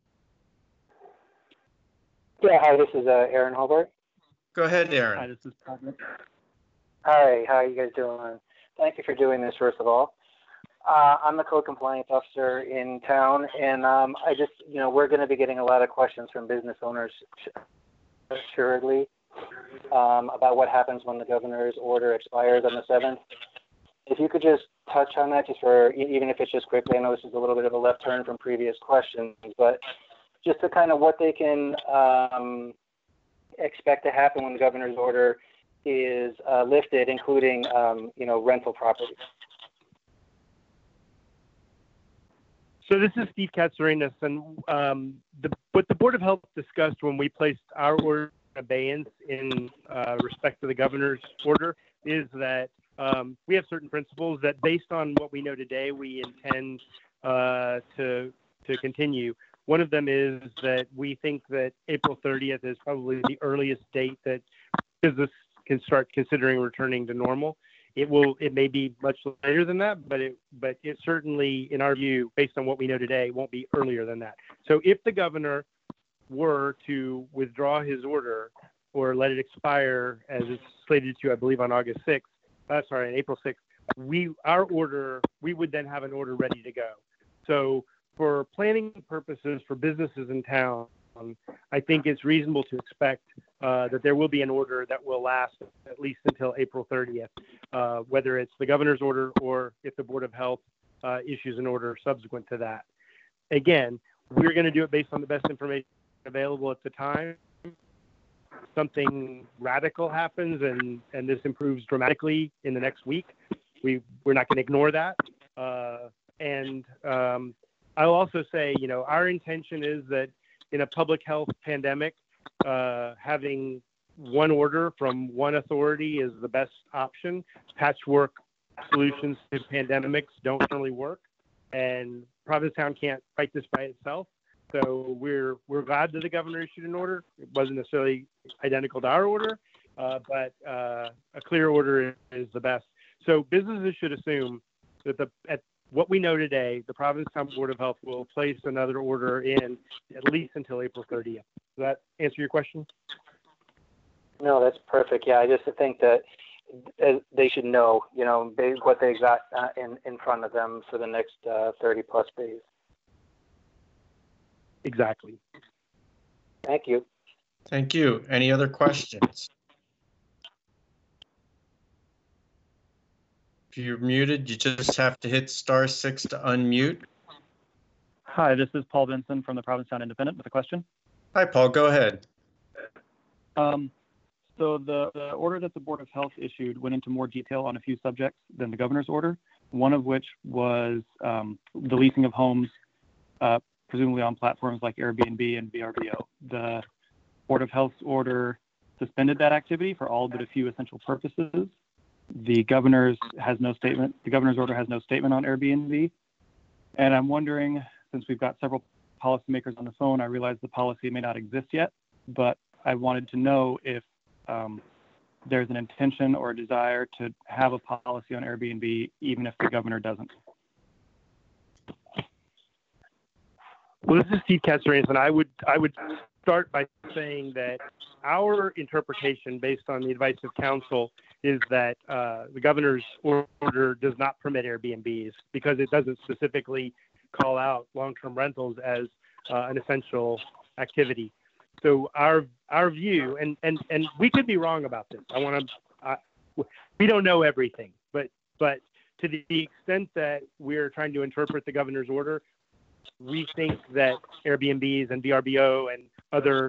Yeah, hi, this is Aaron Hobart. Go ahead, Aaron. Hi, this is Patrick. Hi, how are you guys doing? Thank you for doing this, first of all. I'm the code compliance officer in town, and I just, we're going to be getting a lot of questions from business owners, assuredly, about what happens when the governor's order expires on the 7th. If you could just touch on that, just for, even if it's just quickly, I know this is a little bit of a left turn from previous questions, but just to kind of what they can expect to happen when the governor's order is lifted, including, rental properties. So this is Steve Katsarinas, and what the Board of Health discussed when we placed our order of abeyance in respect to the governor's order is that we have certain principles that, based on what we know today, we intend to continue. One of them is that we think that April 30th is probably the earliest date that business can start considering returning to normal. It may be much later than that, but it certainly, in our view, based on what we know today, won't be earlier than that. So if the governor were to withdraw his order or let it expire as it's slated to, I believe, on April 6th, we would then have an order ready to go. So for planning purposes for businesses in town, I think it's reasonable to expect that there will be an order that will last at least until April 30th, whether it's the governor's order or if the Board of Health issues an order subsequent to that. Again, we're going to do it based on the best information available at the time. Something radical happens and this improves dramatically in the next week, we're not going to ignore that. I'll also say, our intention is that in a public health pandemic, having one order from one authority is the best option. Patchwork solutions to pandemics don't really work, and Provincetown can't fight this by itself. So we're glad that the governor issued an order. It wasn't necessarily identical to our order, but a clear order is the best. So businesses should assume that at what we know today, the Provincetown Board of Health will place another order in at least until April 30th. Does that answer your question? No, that's perfect. Yeah, I just think that they should know, what they got in front of them for the next 30 plus days. Exactly. Thank you. Thank you. Any other questions? If you're muted, you just have to hit *6 to unmute. Hi, this is Paul Vinson from the Provincetown Independent with a question. Hi, Paul. Go ahead. So the order that the Board of Health issued went into more detail on a few subjects than the governor's order, one of which was the leasing of homes, presumably on platforms like Airbnb and VRBO. The Board of Health's order suspended that activity for all but a few essential purposes. The governor's order has no statement on Airbnb. And I'm wondering, since we've got several policymakers on the phone, I realize the policy may not exist yet, but I wanted to know if there's an intention or a desire to have a policy on Airbnb, even if the governor doesn't. Well, this is Steve Katsarinas, and I would start by saying that our interpretation, based on the advice of counsel, is that the governor's order does not permit Airbnbs because it doesn't specifically call out long-term rentals as an essential activity. So our view, and we could be wrong about this. We don't know everything, but to the extent that we're trying to interpret the governor's order, we think that Airbnbs and VRBO and other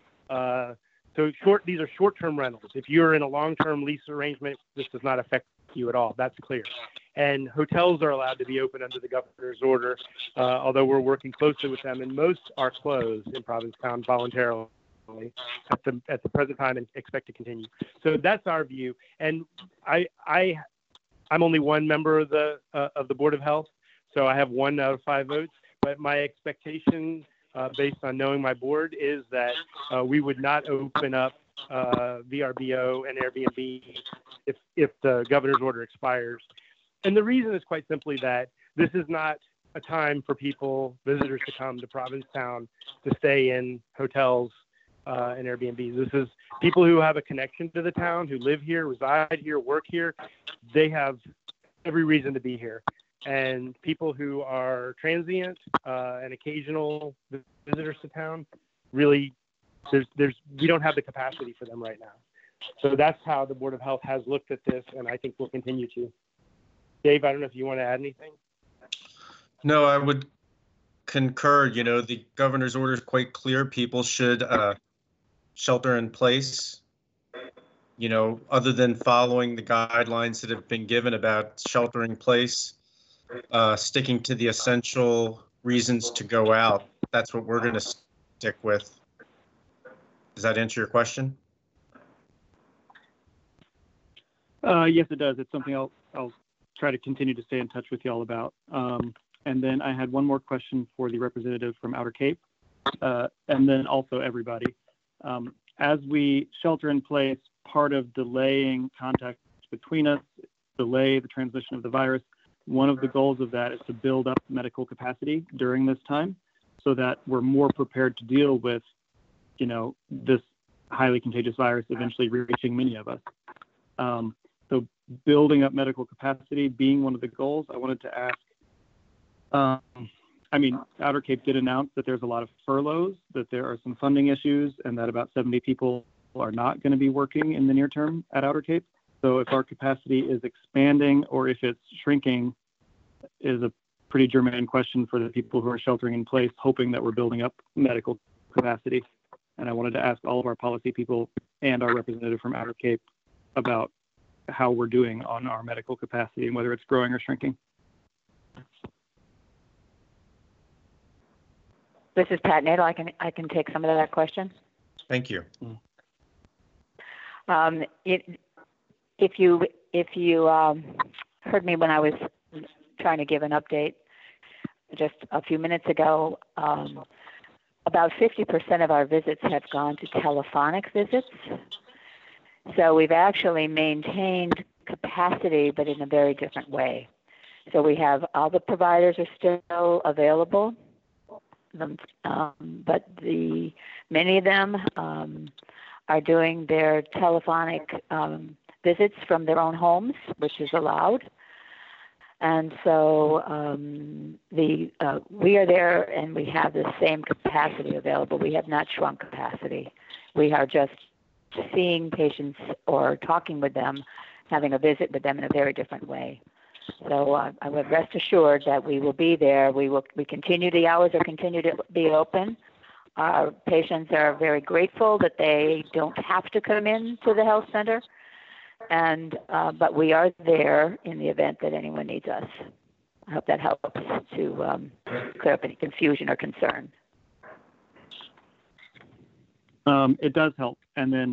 these are short-term rentals. If you're in a long-term lease arrangement, this does not affect you at all. That's clear. And hotels are allowed to be open under the governor's order, although we're working closely with them, and most are closed in Provincetown voluntarily at the present time and expect to continue. So that's our view. And I'm only one member of the Board of Health, so I have 1 out of 5 votes. But my expectation based on knowing my board, is that we would not open up VRBO and Airbnb if the governor's order expires. And the reason is quite simply that this is not a time for visitors to come to Provincetown to stay in hotels and Airbnbs. This is people who have a connection to the town, who live here, reside here, work here. They have every reason to be here. And people who are transient and occasional visitors to town, really, we don't have the capacity for them right now. So that's how the Board of Health has looked at this, and I think we'll continue to. Dave, I don't know if you want to add anything. No, I would concur. The governor's order is quite clear. People should shelter in place. Other than following the guidelines that have been given about shelter in place, sticking to the essential reasons to go out. That's what we're going to stick with. Does that answer your question? Yes, it does. It's something I'll try to continue to stay in touch with y'all about. And then I had one more question for the representative from Outer Cape, and then also everybody. As we shelter in place, part of delaying contact between us, delay the transmission of the virus, one of the goals of that is to build up medical capacity during this time so that we're more prepared to deal with, this highly contagious virus eventually reaching many of us. So building up medical capacity being one of the goals, I wanted to ask, Outer Cape did announce that there's a lot of furloughs, that there are some funding issues, and that about 70 people are not going to be working in the near term at Outer Cape. So if our capacity is expanding or if it's shrinking is a pretty germane question for the people who are sheltering in place, hoping that we're building up medical capacity. And I wanted to ask all of our policy people and our representative from Outer Cape about how we're doing on our medical capacity and whether it's growing or shrinking. This is Pat Nato. I can take some of that question. Thank you. If you heard me when I was trying to give an update just a few minutes ago, about 50% of our visits have gone to telephonic visits. So we've actually maintained capacity, but in a very different way. So we have all the providers are still available, but many of them are doing their telephonic visits from their own homes, which is allowed. And so we are there and we have the same capacity available. We have not shrunk capacity. We are just seeing patients or talking with them, having a visit with them in a very different way. So I would rest assured that we will be there. We continue, the hours are continue to be open. Our patients are very grateful that they don't have to come in to the health center. And but we are there in the event that anyone needs us. I hope that helps to clear up any confusion or concern. It does help. And then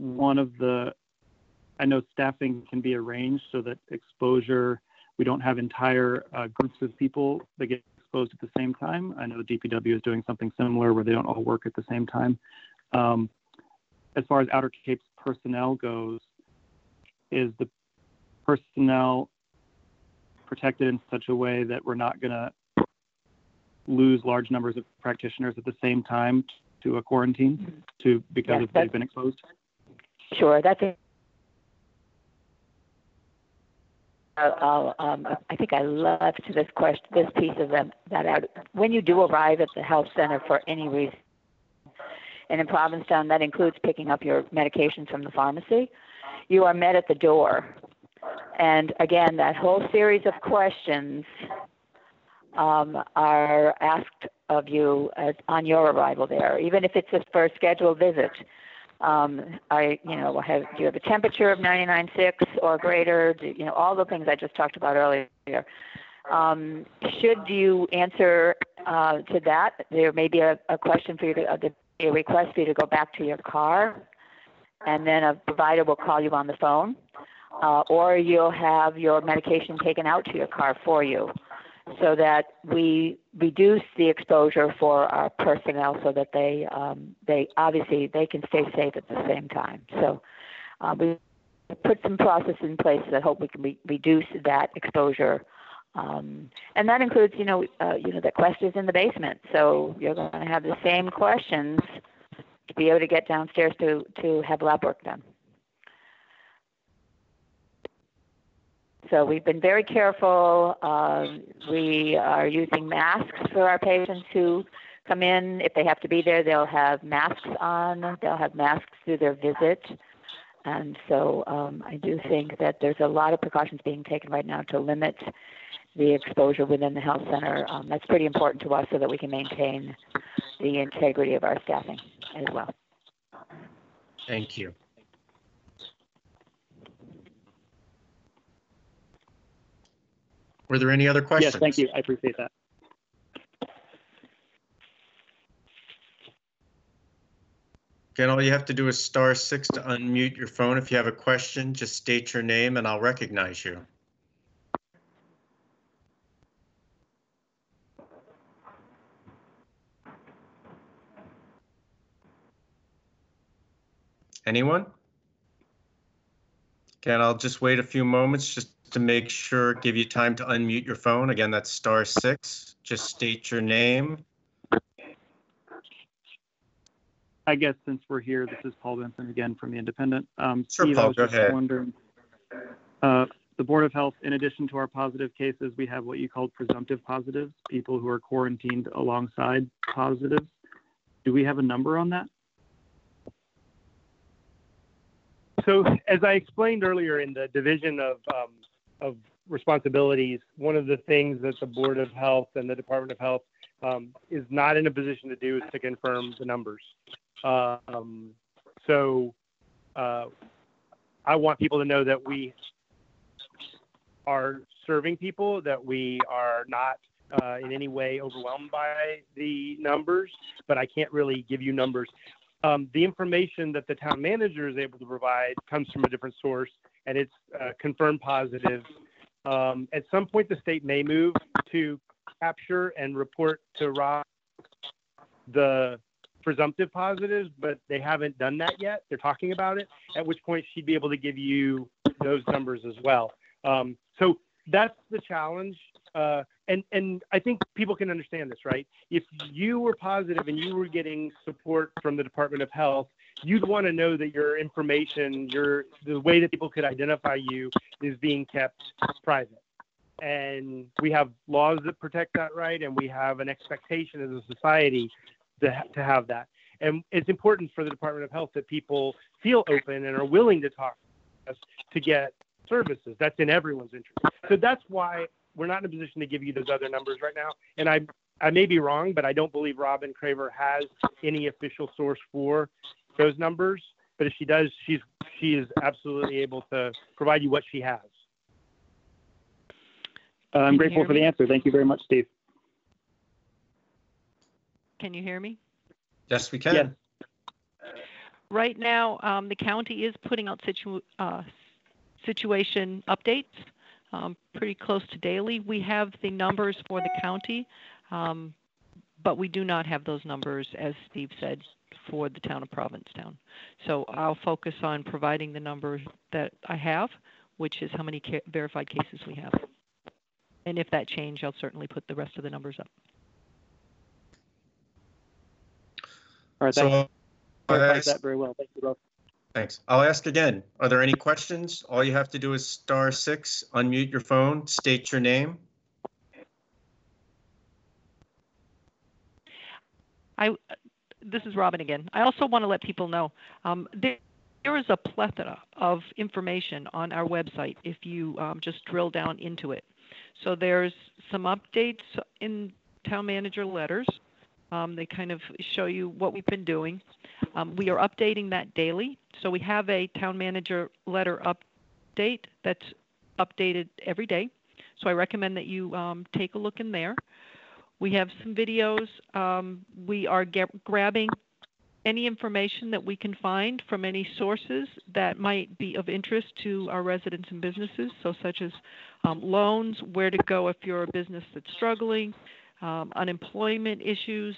I know staffing can be arranged so that exposure, we don't have entire groups of people that get exposed at the same time. I know DPW is doing something similar where they don't all work at the same time. As far as Outer Cape's personnel goes, is the personnel protected in such a way that we're not going to lose large numbers of practitioners at the same time to a quarantine because they've been exposed? Sure, that's it. I think I left this piece of that out. When you do arrive at the health center for any reason, and in Provincetown that includes picking up your medications from the pharmacy, you are met at the door. And again, that whole series of questions are asked of you on your arrival there, even if it's just for a scheduled visit. Do you have a temperature of 99.6 or greater? All the things I just talked about earlier. Should you answer to that, there may be a question for you a request for you to go back to your car, and then a provider will call you on the phone, or you'll have your medication taken out to your car for you. so that we reduce the exposure for our personnel so that they obviously they can stay safe at the same time. So we put some processes in place that hope we can reduce that exposure. And that includes, the Quest is in the basement, so you're going to have the same questions to be able to get downstairs to have lab work done. So we've been very careful. We are using masks for our patients who come in. If they have to be there, they'll have masks on. They'll have masks through their visit. And so I do think that there's a lot of precautions being taken right now to limit the exposure within the health center. That's pretty important to us so that we can maintain the integrity of our staffing as well. Thank you. Were there any other questions? Yes, thank you. I appreciate that. Again, all you have to do is *6 to unmute your phone. If you have a question, just state your name and I'll recognize you. Anyone? Again, I'll just wait a few moments just to make sure, give you time to unmute your phone. Again, that's *6. Just state your name. I guess since we're here, this is Paul Benson again from The Independent. Sure, Steve, Paul, I was go just ahead. wondering, the Board of Health, in addition to our positive cases, we have what you called presumptive positives, people who are quarantined alongside positives. Do we have a number on that? So as I explained earlier in the division of responsibilities, one of the things that the Board of Health and the Department of Health is not in a position to do is to confirm the numbers. So I want people to know that we are serving people, that we are not in any way overwhelmed by the numbers, but I can't really give you numbers. The information that the town manager is able to provide comes from a different source, and it's confirmed positive. At some point, the state may move to capture and report to Rob the presumptive positives, but they haven't done that yet. They're talking about it, at which point she'd be able to give you those numbers as well. So that's the challenge. And I think people can understand this, right? If you were positive and you were getting support from the Department of Health, you'd want to know that your information, the way that people could identify you is being kept private. And we have laws that protect that right, and we have an expectation as a society to have that. And it's important for the Department of Health that people feel open and are willing to talk to us to get services. That's in everyone's interest. So that's why we're not in a position to give you those other numbers right now. And I may be wrong, but I don't believe Robin Craver has any official source for those numbers. But if she does, she is absolutely able to provide you what she has. I'm grateful for the answer. Thank you very much, Steve. Can you hear me? Yes, we can. Yes. Right now, the county is putting out situation updates pretty close to daily. We have the numbers for the county, but we do not have those numbers, as Steve said, for the town of Provincetown. So I'll focus on providing the numbers that I have, which is how many verified cases we have. And if that changes, I'll certainly put the rest of the numbers up. All right, So, clarifies that very well. Thank you both. Thanks. I'll ask again. Are there any questions? All you have to do is *6, unmute your phone, state your name. This is Robin again. I also want to let people know there is a plethora of information on our website if you just drill down into it. So there's some updates in town manager letters. They kind of show you what we've been doing. We are updating that daily. So we have a town manager letter update that's updated every day. So I recommend that you take a look in there. We have some videos. We are grabbing any information that we can find from any sources that might be of interest to our residents and businesses, so such as loans, where to go if you're a business that's struggling, unemployment issues.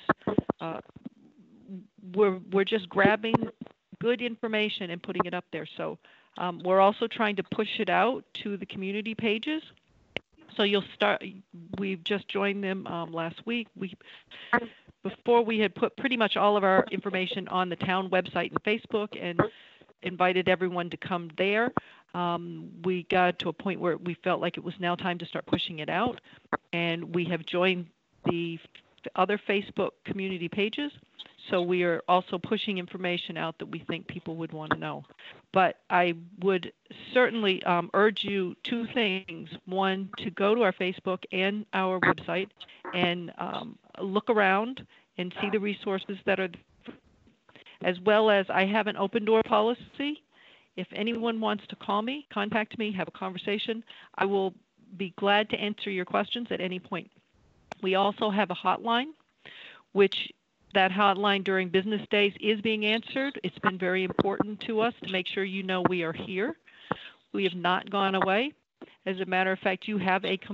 We're just grabbing good information and putting it up there. So we're also trying to push it out to the community pages. So we've just joined them last week. Before we had put pretty much all of our information on the town website and Facebook and invited everyone to come there. We got to a point where we felt like it was now time to start pushing it out, and we have joined the other Facebook community pages. So we are also pushing information out that we think people would want to know. But I would certainly urge you two things. One, to go to our Facebook and our website and look around and see the resources that are there, as well as I have an open door policy. If anyone wants to call me, contact me, have a conversation, I will be glad to answer your questions at any point. We also have a hotline, which that hotline during business days is being answered. It's been very important to us to make sure you know we are here. We have not gone away. As a matter of fact, you have a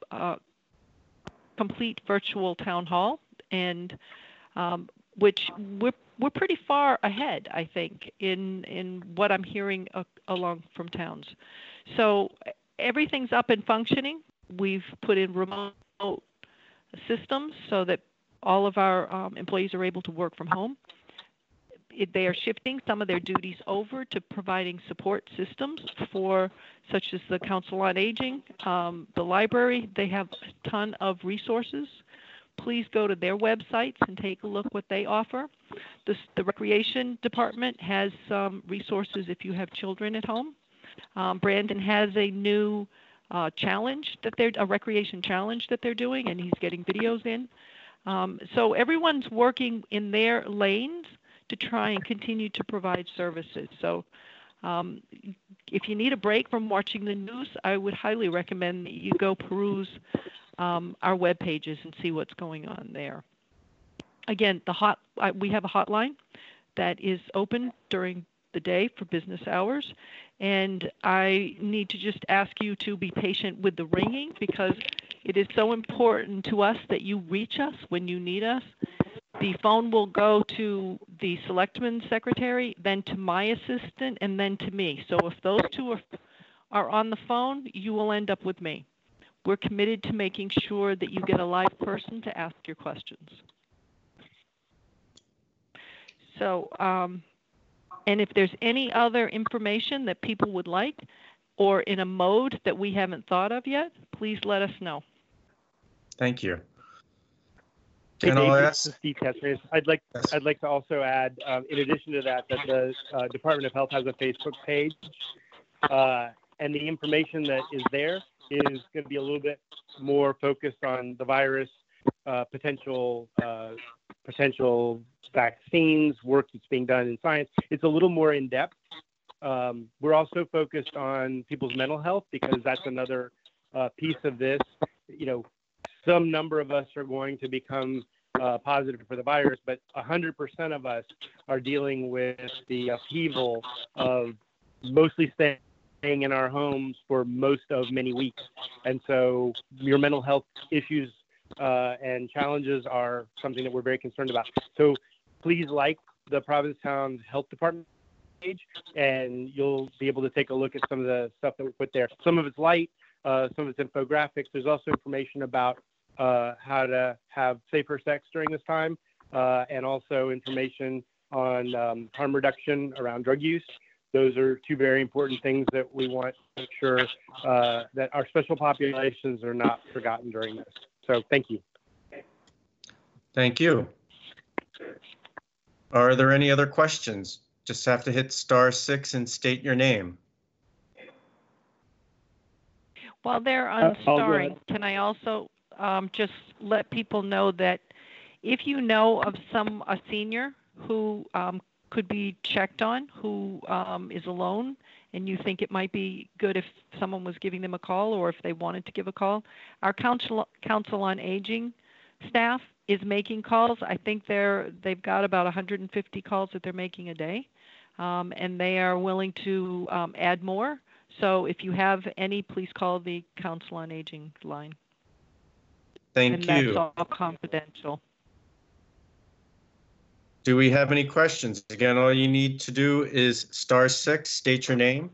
complete virtual town hall, and which we're pretty far ahead, I think, in what I'm hearing along from towns. So everything's up and functioning. We've put in remote systems so that all of our employees are able to work from home. They are shifting some of their duties over to providing support systems for, such as the Council on Aging, the library. They have a ton of resources. Please go to their websites and take a look what they offer. The Recreation Department has some resources if you have children at home. Brandon has a new challenge a recreation challenge that they're doing, and he's getting videos in. So everyone's working in their lanes to try and continue to provide services. So if you need a break from watching the news, I would highly recommend that you go peruse our web pages and see what's going on there. Again, we have a hotline that is open during the day for business hours, and I need to just ask you to be patient with the ringing, because it is so important to us that you reach us when you need us. The phone will go to the selectman's secretary, then to my assistant, and then to me. So if those two are on the phone, you will end up with me. We're committed to making sure that you get a live person to ask your questions. So, and if there's any other information that people would like, or in a mode that we haven't thought of yet, please let us know. Thank you. Hey, And I'll Dave, ask, this is Steve Kessler. I'd like to also add, in addition to that the Department of Health has a Facebook page, and the information that is there is going to be a little bit more focused on the virus, potential vaccines, work that's being done in science. It's a little more in depth. We're also focused on people's mental health, because that's another piece of this. You know, some number of us are going to become positive for the virus, but 100% of us are dealing with the upheaval of mostly staying in our homes for most of many weeks. And so your mental health issues and challenges are something that we're very concerned about. So please like the Provincetown Health Department page, and you'll be able to take a look at some of the stuff that we put there. Some of it's light, some of it's infographics. There's also information about how to have safer sex during this time, and also information on harm reduction around drug use. Those are two very important things that we want to make sure that our special populations are not forgotten during this. So thank you. thank you. Are there any other questions? Just have to hit *6 and state your name. While they're unstarring, can I also just let people know that if you know of a senior who could be checked on, who is alone, and you think it might be good if someone was giving them a call, or if they wanted to give a call, our Council on Aging staff is making calls. I think they've got about 150 calls that they're making a day, and they are willing to add more. So if you have any, please call the Council on Aging line. Thank you. And that's all confidential. Do we have any questions? Again, all you need to do is *6, state your name.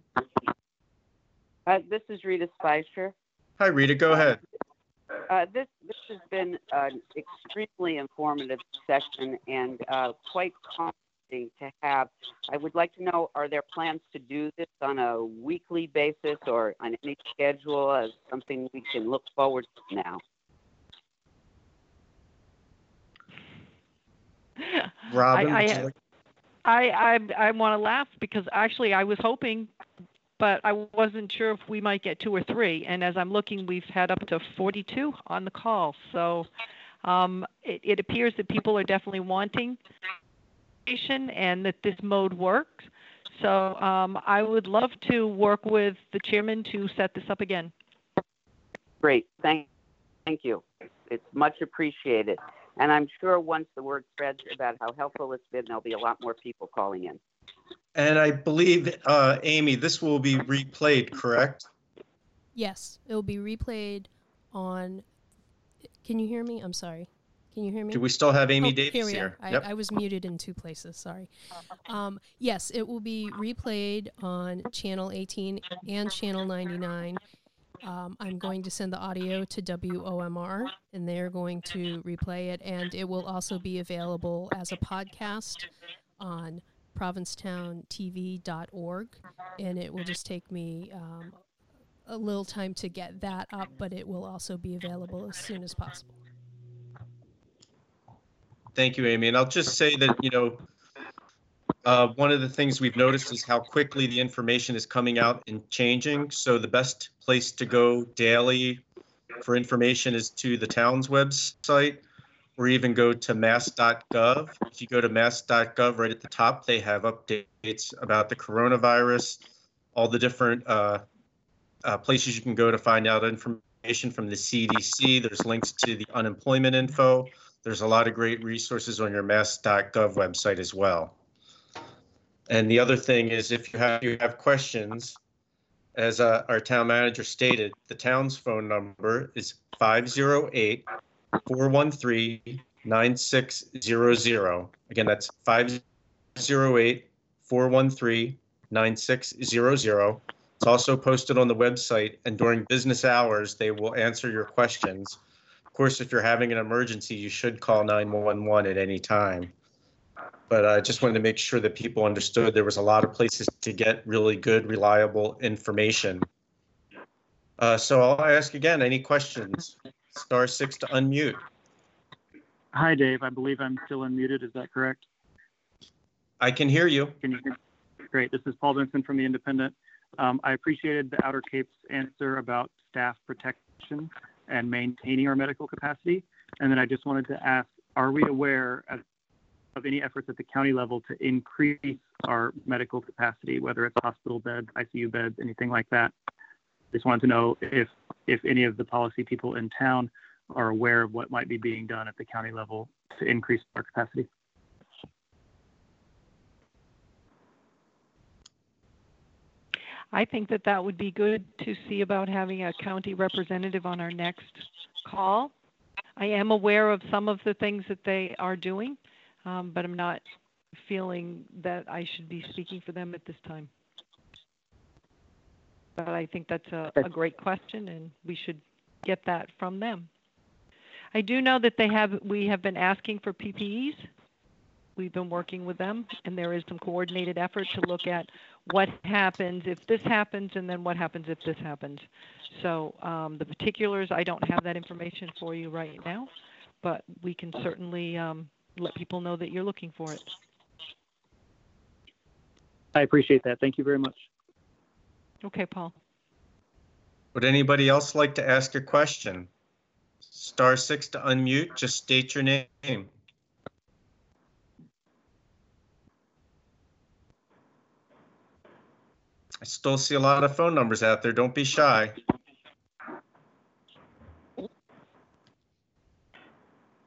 This is Rita Spicer. Hi, Rita, go ahead. This has been an extremely informative session and quite comforting to have. I would like to know, are there plans to do this on a weekly basis or on any schedule as something we can look forward to now? Robin, I want to laugh because actually I was hoping, but I wasn't sure if we might get 2 or 3. And as I'm looking, we've had up to 42 on the call. So it appears that people are definitely wanting and that this mode works. So I would love to work with the chairman to set this up again. Great. Thank you. It's much appreciated. And I'm sure once the word spreads about how helpful it's been, there'll be a lot more people calling in. And I believe, Amy, this will be replayed, correct? Yes, it will be replayed on. Can you hear me? I'm sorry. Can you hear me? Do we still have Amy Davis here? Yep. I was muted in 2 places. Sorry. Yes, it will be replayed on Channel 18 and Channel 99. I'm going to send the audio to WOMR, and they're going to replay it, and it will also be available as a podcast on provincetowntv.org, and it will just take me a little time to get that up, but it will also be available as soon as possible. Thank you, Amy. And I'll just say that, one of the things we've noticed is how quickly the information is coming out and changing. So the best place to go daily for information is to the town's website, or even go to mass.gov. If you go to mass.gov, right at the top, they have updates about the coronavirus, all the different places you can go to find out information from the CDC. There's links to the unemployment info. There's a lot of great resources on your mass.gov website as well. And the other thing is, if you have questions, as our town manager stated, the town's phone number is 508-413-9600. Again, that's 508-413-9600. It's also posted on the website, and during business hours, they will answer your questions. Of course, if you're having an emergency, you should call 911 at any time. But I just wanted to make sure that people understood there was a lot of places to get really good, reliable information. So I'll ask again, any questions? *6 to unmute. Hi, Dave. I believe I'm still unmuted. Is that correct? I can hear you. Can you hear me? Great. This is Paul Vincent from The Independent. I appreciated the Outer Cape's answer about staff protection and maintaining our medical capacity. And then I just wanted to ask, are we aware of any efforts at the county level to increase our medical capacity, whether it's hospital beds, ICU beds, anything like that? Just wanted to know if any of the policy people in town are aware of what might be being done at the county level to increase our capacity. I think that would be good to see about having a county representative on our next call. I am aware of some of the things that they are doing, but I'm not feeling that I should be speaking for them at this time. But I think that's a great question, and we should get that from them. I do know that we have been asking for PPEs. We've been working with them, and there is some coordinated effort to look at what happens if this happens, and then what happens if this happens. So the particulars, I don't have that information for you right now, but we can certainly let people know that you're looking for it. I appreciate that. Thank you very much. Okay, Paul. Would anybody else like to ask a question? *6 to unmute, just state your name. I still see a lot of phone numbers out there. Don't be shy.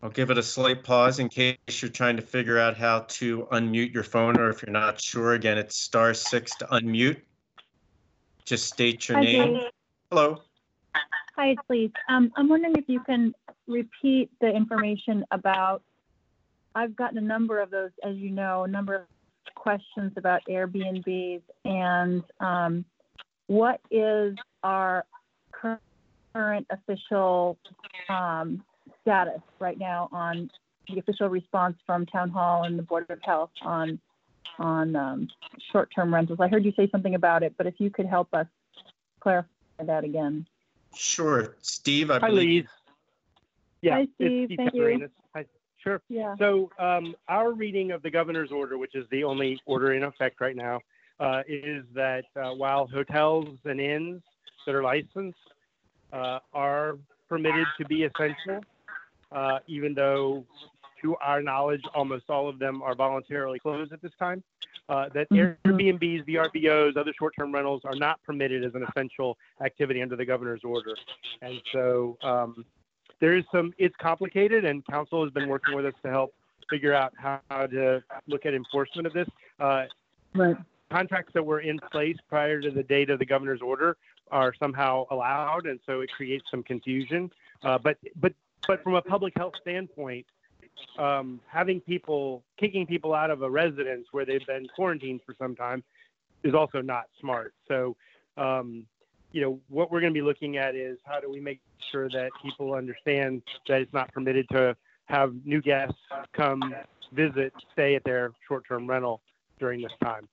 I'll give it a slight pause in case you're trying to figure out how to unmute your phone, or if you're not sure, again, it's *6 to unmute. Just state your name. Dave. Hello. Hi, it's Lise. I'm wondering if you can repeat the information about, I've gotten a number of those, as you know, a number of questions about Airbnbs, and what is our current official status right now on the official response from Town Hall and the Board of Health on short-term rentals? I heard you say something about it, but if you could help us clarify that again. Sure. Steve, I Hi, believe. Lise. Yeah, Hi, Steve. it's Steve Thank you. Tavarinas. Hi. Sure. Yeah. So our reading of the governor's order, which is the only order in effect right now, is that while hotels and inns that are licensed are permitted to be essential, even though, to our knowledge, almost all of them are voluntarily closed at this time, that Airbnbs, VRBOs, other short-term rentals are not permitted as an essential activity under the governor's order. And so it's complicated, and council has been working with us to help figure out how to look at enforcement of this. Right. Contracts that were in place prior to the date of the governor's order are somehow allowed, and so it creates some confusion. But from a public health standpoint, kicking people out of a residence where they've been quarantined for some time is also not smart. So, what we're going to be looking at is how do we make sure that people understand that it's not permitted to have new guests come visit, stay at their short-term rental during this time.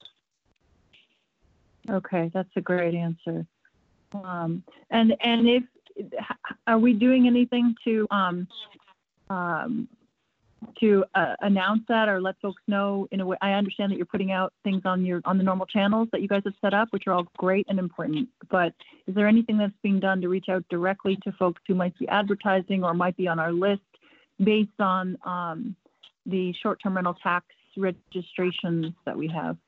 Okay, that's a great answer. And if are we doing anything to announce that or let folks know in a way? I understand that you're putting out things on the normal channels that you guys have set up, which are all great and important. But is there anything that's being done to reach out directly to folks who might be advertising or might be on our list based on the short-term rental tax registrations that we have?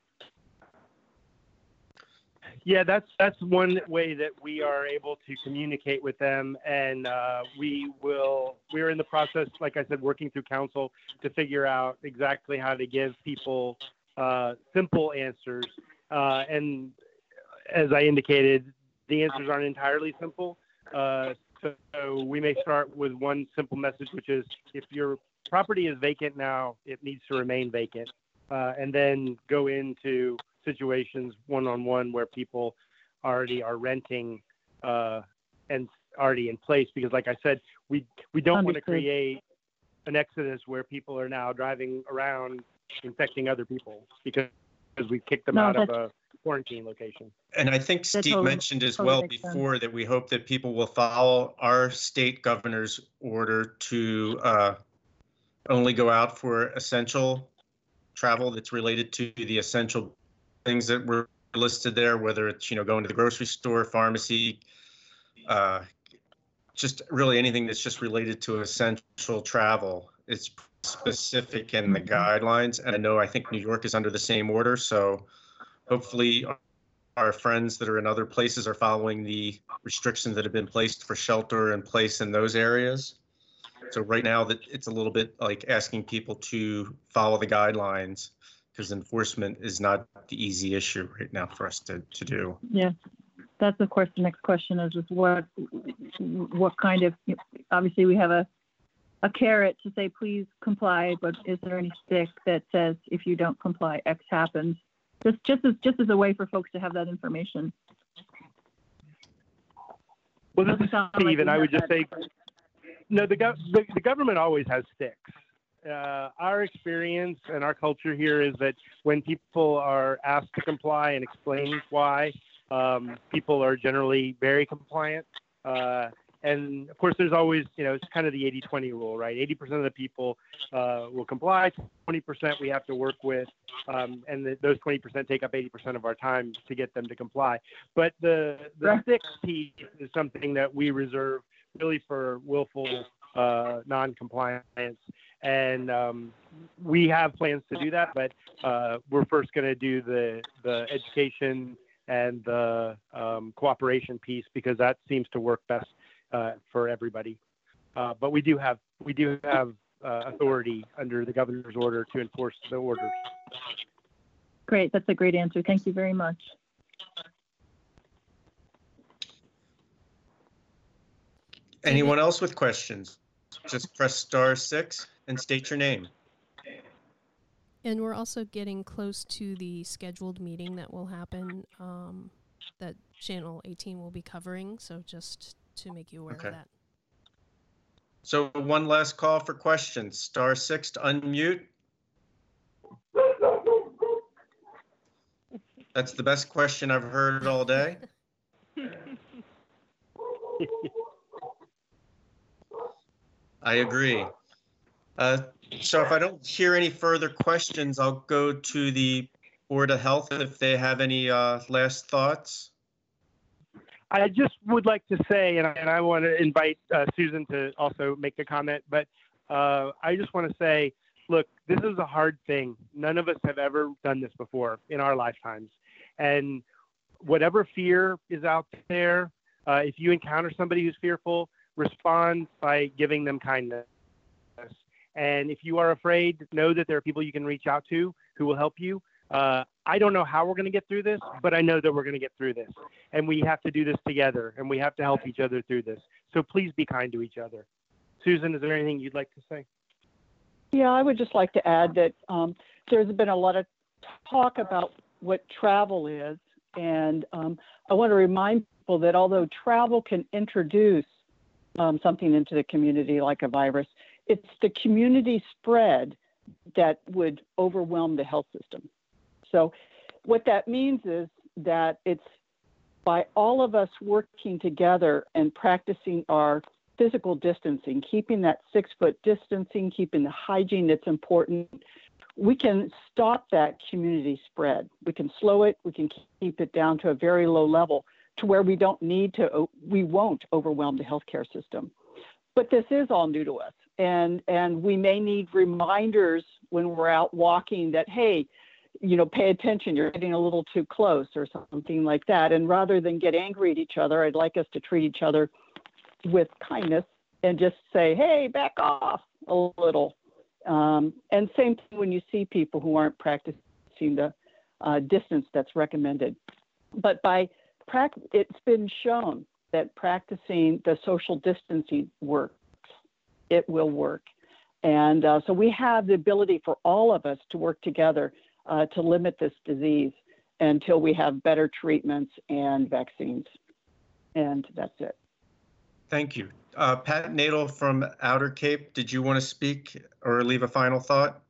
Yeah, that's one way that we are able to communicate with them, and we're in the process, like I said, working through council to figure out exactly how to give people simple answers. And as I indicated, the answers aren't entirely simple. So we may start with one simple message, which is if your property is vacant now, it needs to remain vacant, and then go into situations one-on-one where people already are renting and already in place, because like I said, we don't want to create an exodus where people are now driving around infecting other people because we kicked them out of a quarantine location. And I think Steve mentioned as well before that we hope that people will follow our state governor's order to only go out for essential travel that's related to the essential things that were listed there, whether it's, going to the grocery store, pharmacy, just really anything that's just related to essential travel. It's specific in the guidelines. And I think New York is under the same order. So hopefully our friends that are in other places are following the restrictions that have been placed for shelter in place in those areas. So right now that it's a little bit like asking people to follow the guidelines, because enforcement is not the easy issue right now for us to do. Yeah, that's of course the next question is what kind of, obviously we have a carrot to say please comply, but is there any stick that says if you don't comply X happens? Just as a way for folks to have that information. Well, this is Steve, and I would just say, no, the government always has sticks. Our experience and our culture here is that when people are asked to comply and explain why, people are generally very compliant. And of course, there's always, it's kind of the 80-20 rule, right? 80% of the people will comply, 20% we have to work with, and those 20% take up 80% of our time to get them to comply. But the sixth piece is something that we reserve really for willful non-compliance. And we have plans to do that, but we're first going to do the education and the cooperation piece, because that seems to work best for everybody. But we do have authority under the governor's order to enforce the orders. Great. That's a great answer. Thank you very much. Anyone else with questions? Just press *6 and state your name. And we're also getting close to the scheduled meeting that will happen, that Channel 18 will be covering. So just to make you aware of that. So one last call for questions. *6 to unmute. That's the best question I've heard all day. I agree. So if I don't hear any further questions, I'll go to the Board of Health if they have any last thoughts. I just would like to say, and I want to invite Susan to also make a comment, but I just want to say, look, this is a hard thing. None of us have ever done this before in our lifetimes. And whatever fear is out there, if you encounter somebody who's fearful, respond by giving them kindness. And if you are afraid, know that there are people you can reach out to who will help you. I don't know how we're going to get through this, but I know that we're going to get through this. And we have to do this together, and we have to help each other through this. So please be kind to each other. Susan, is there anything you'd like to say? Yeah, I would just like to add that there's been a lot of talk about what travel is. And I want to remind people that although travel can introduce something into the community like a virus, it's the community spread that would overwhelm the health system. So what that means is that it's by all of us working together and practicing our physical distancing, keeping that 6-foot distancing, keeping the hygiene that's important, we can stop that community spread. We can slow it. We can keep it down to a very low level to where we won't overwhelm the healthcare system. But this is all new to us. And we may need reminders when we're out walking that, hey, pay attention, you're getting a little too close or something like that. And rather than get angry at each other, I'd like us to treat each other with kindness and just say, hey, back off a little. And same thing when you see people who aren't practicing the distance that's recommended. But it's been shown that practicing the social distancing works. It will work. And so we have the ability for all of us to work together to limit this disease until we have better treatments and vaccines. And that's it. Thank you. Pat Nadel from Outer Cape, did you want to speak or leave a final thought?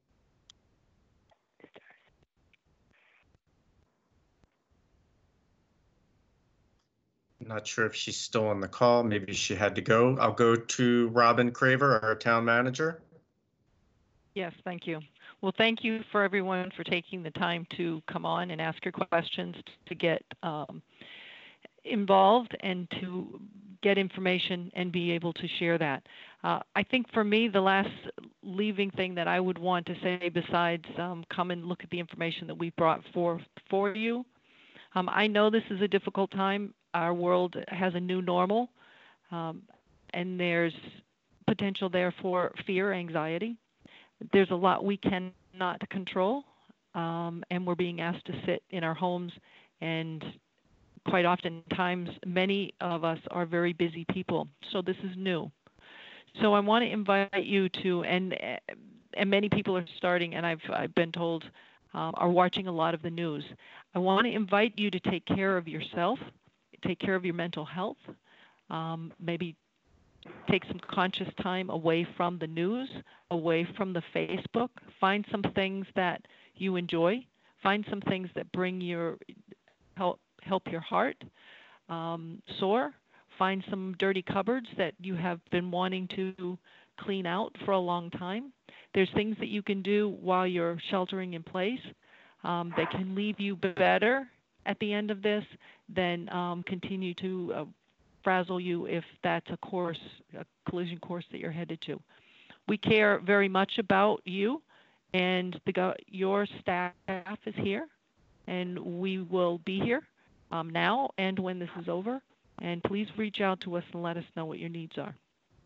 Not sure if she's still on the call. Maybe she had to go. I'll go to Robin Craver, our town manager. Yes, thank you. Well, thank you for everyone for taking the time to come on and ask your questions, to get involved and to get information and be able to share that. I think for me, the last leaving thing that I would want to say besides come and look at the information that we brought for you. I know this is a difficult time. Our world has a new normal, and there's potential there for fear, anxiety. There's a lot we cannot control, and we're being asked to sit in our homes, and quite often times many of us are very busy people, so this is new. So I want to invite you to, and many people are starting, and I've been told are watching a lot of the news. I want to invite you to take care of yourself, take care of your mental health, maybe take some conscious time away from the news, away from the Facebook. Find some things that you enjoy. Find some things that bring your help your heart soar. Find some dirty cupboards that you have been wanting to clean out for a long time. There's things that you can do while you're sheltering in place that can leave you better at the end of this than continue to frazzle you if that's a collision course that you're headed to. We care very much about you, and your staff is here, and we will be here now and when this is over. And please reach out to us and let us know what your needs are.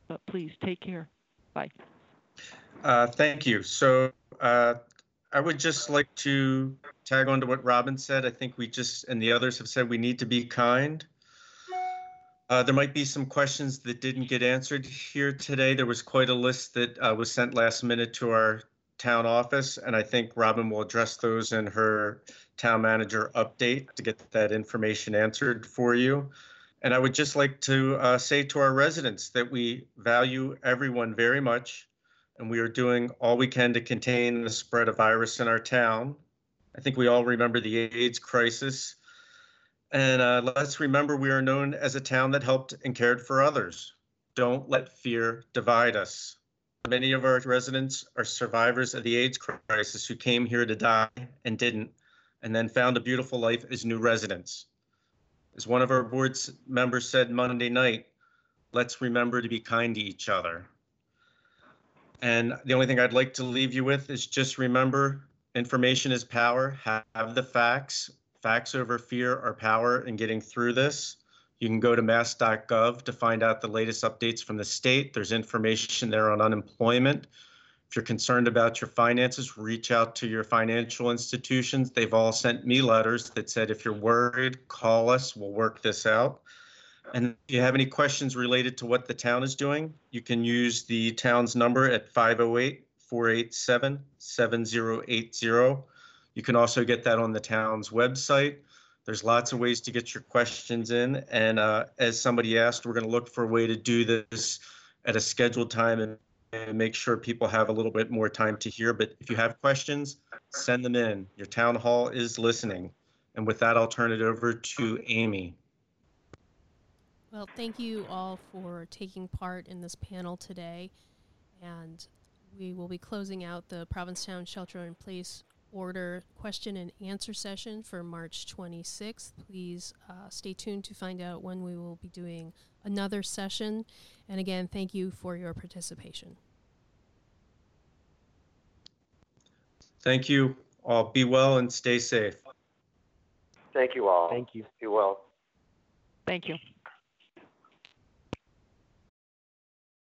But please take care. Bye. Thank you. So I would just like to tag on to what Robin said. I think we just, and the others have said, we need to be kind. There might be some questions that didn't get answered here today. There was quite a list that was sent last minute to our town office, and I think Robin will address those in her town manager update to get that information answered for you. And I would just like to say to our residents that we value everyone very much, and we are doing all we can to contain the spread of virus in our town. I think we all remember the AIDS crisis. And let's remember we are known as a town that helped and cared for others. Don't let fear divide us. Many of our residents are survivors of the AIDS crisis who came here to die and didn't, and then found a beautiful life as new residents. As one of our board members said Monday night, let's remember to be kind to each other. And the only thing I'd like to leave you with is just remember, information is power. Have the facts. Facts over fear are power in getting through this. You can go to mass.gov to find out the latest updates from the state. There's information there on unemployment. If you're concerned about your finances, reach out to your financial institutions. They've all sent me letters that said, if you're worried, call us, we'll work this out. And if you have any questions related to what the town is doing, you can use the town's number at 508-487-7080. You can also get that on the town's website. There's lots of ways to get your questions in. And as somebody asked, we're going to look for a way to do this at a scheduled time and make sure people have a little bit more time to hear. But if you have questions, send them in. Your town hall is listening. And with that, I'll turn it over to Amy. Well, thank you all for taking part in this panel today. And we will be closing out the Provincetown Shelter-in-Place Order question and answer session for March 26th. Please stay tuned to find out when we will be doing another session. And again, thank you for your participation. Thank you all. Be well and stay safe. Thank you all. Thank you. Be well. Thank you.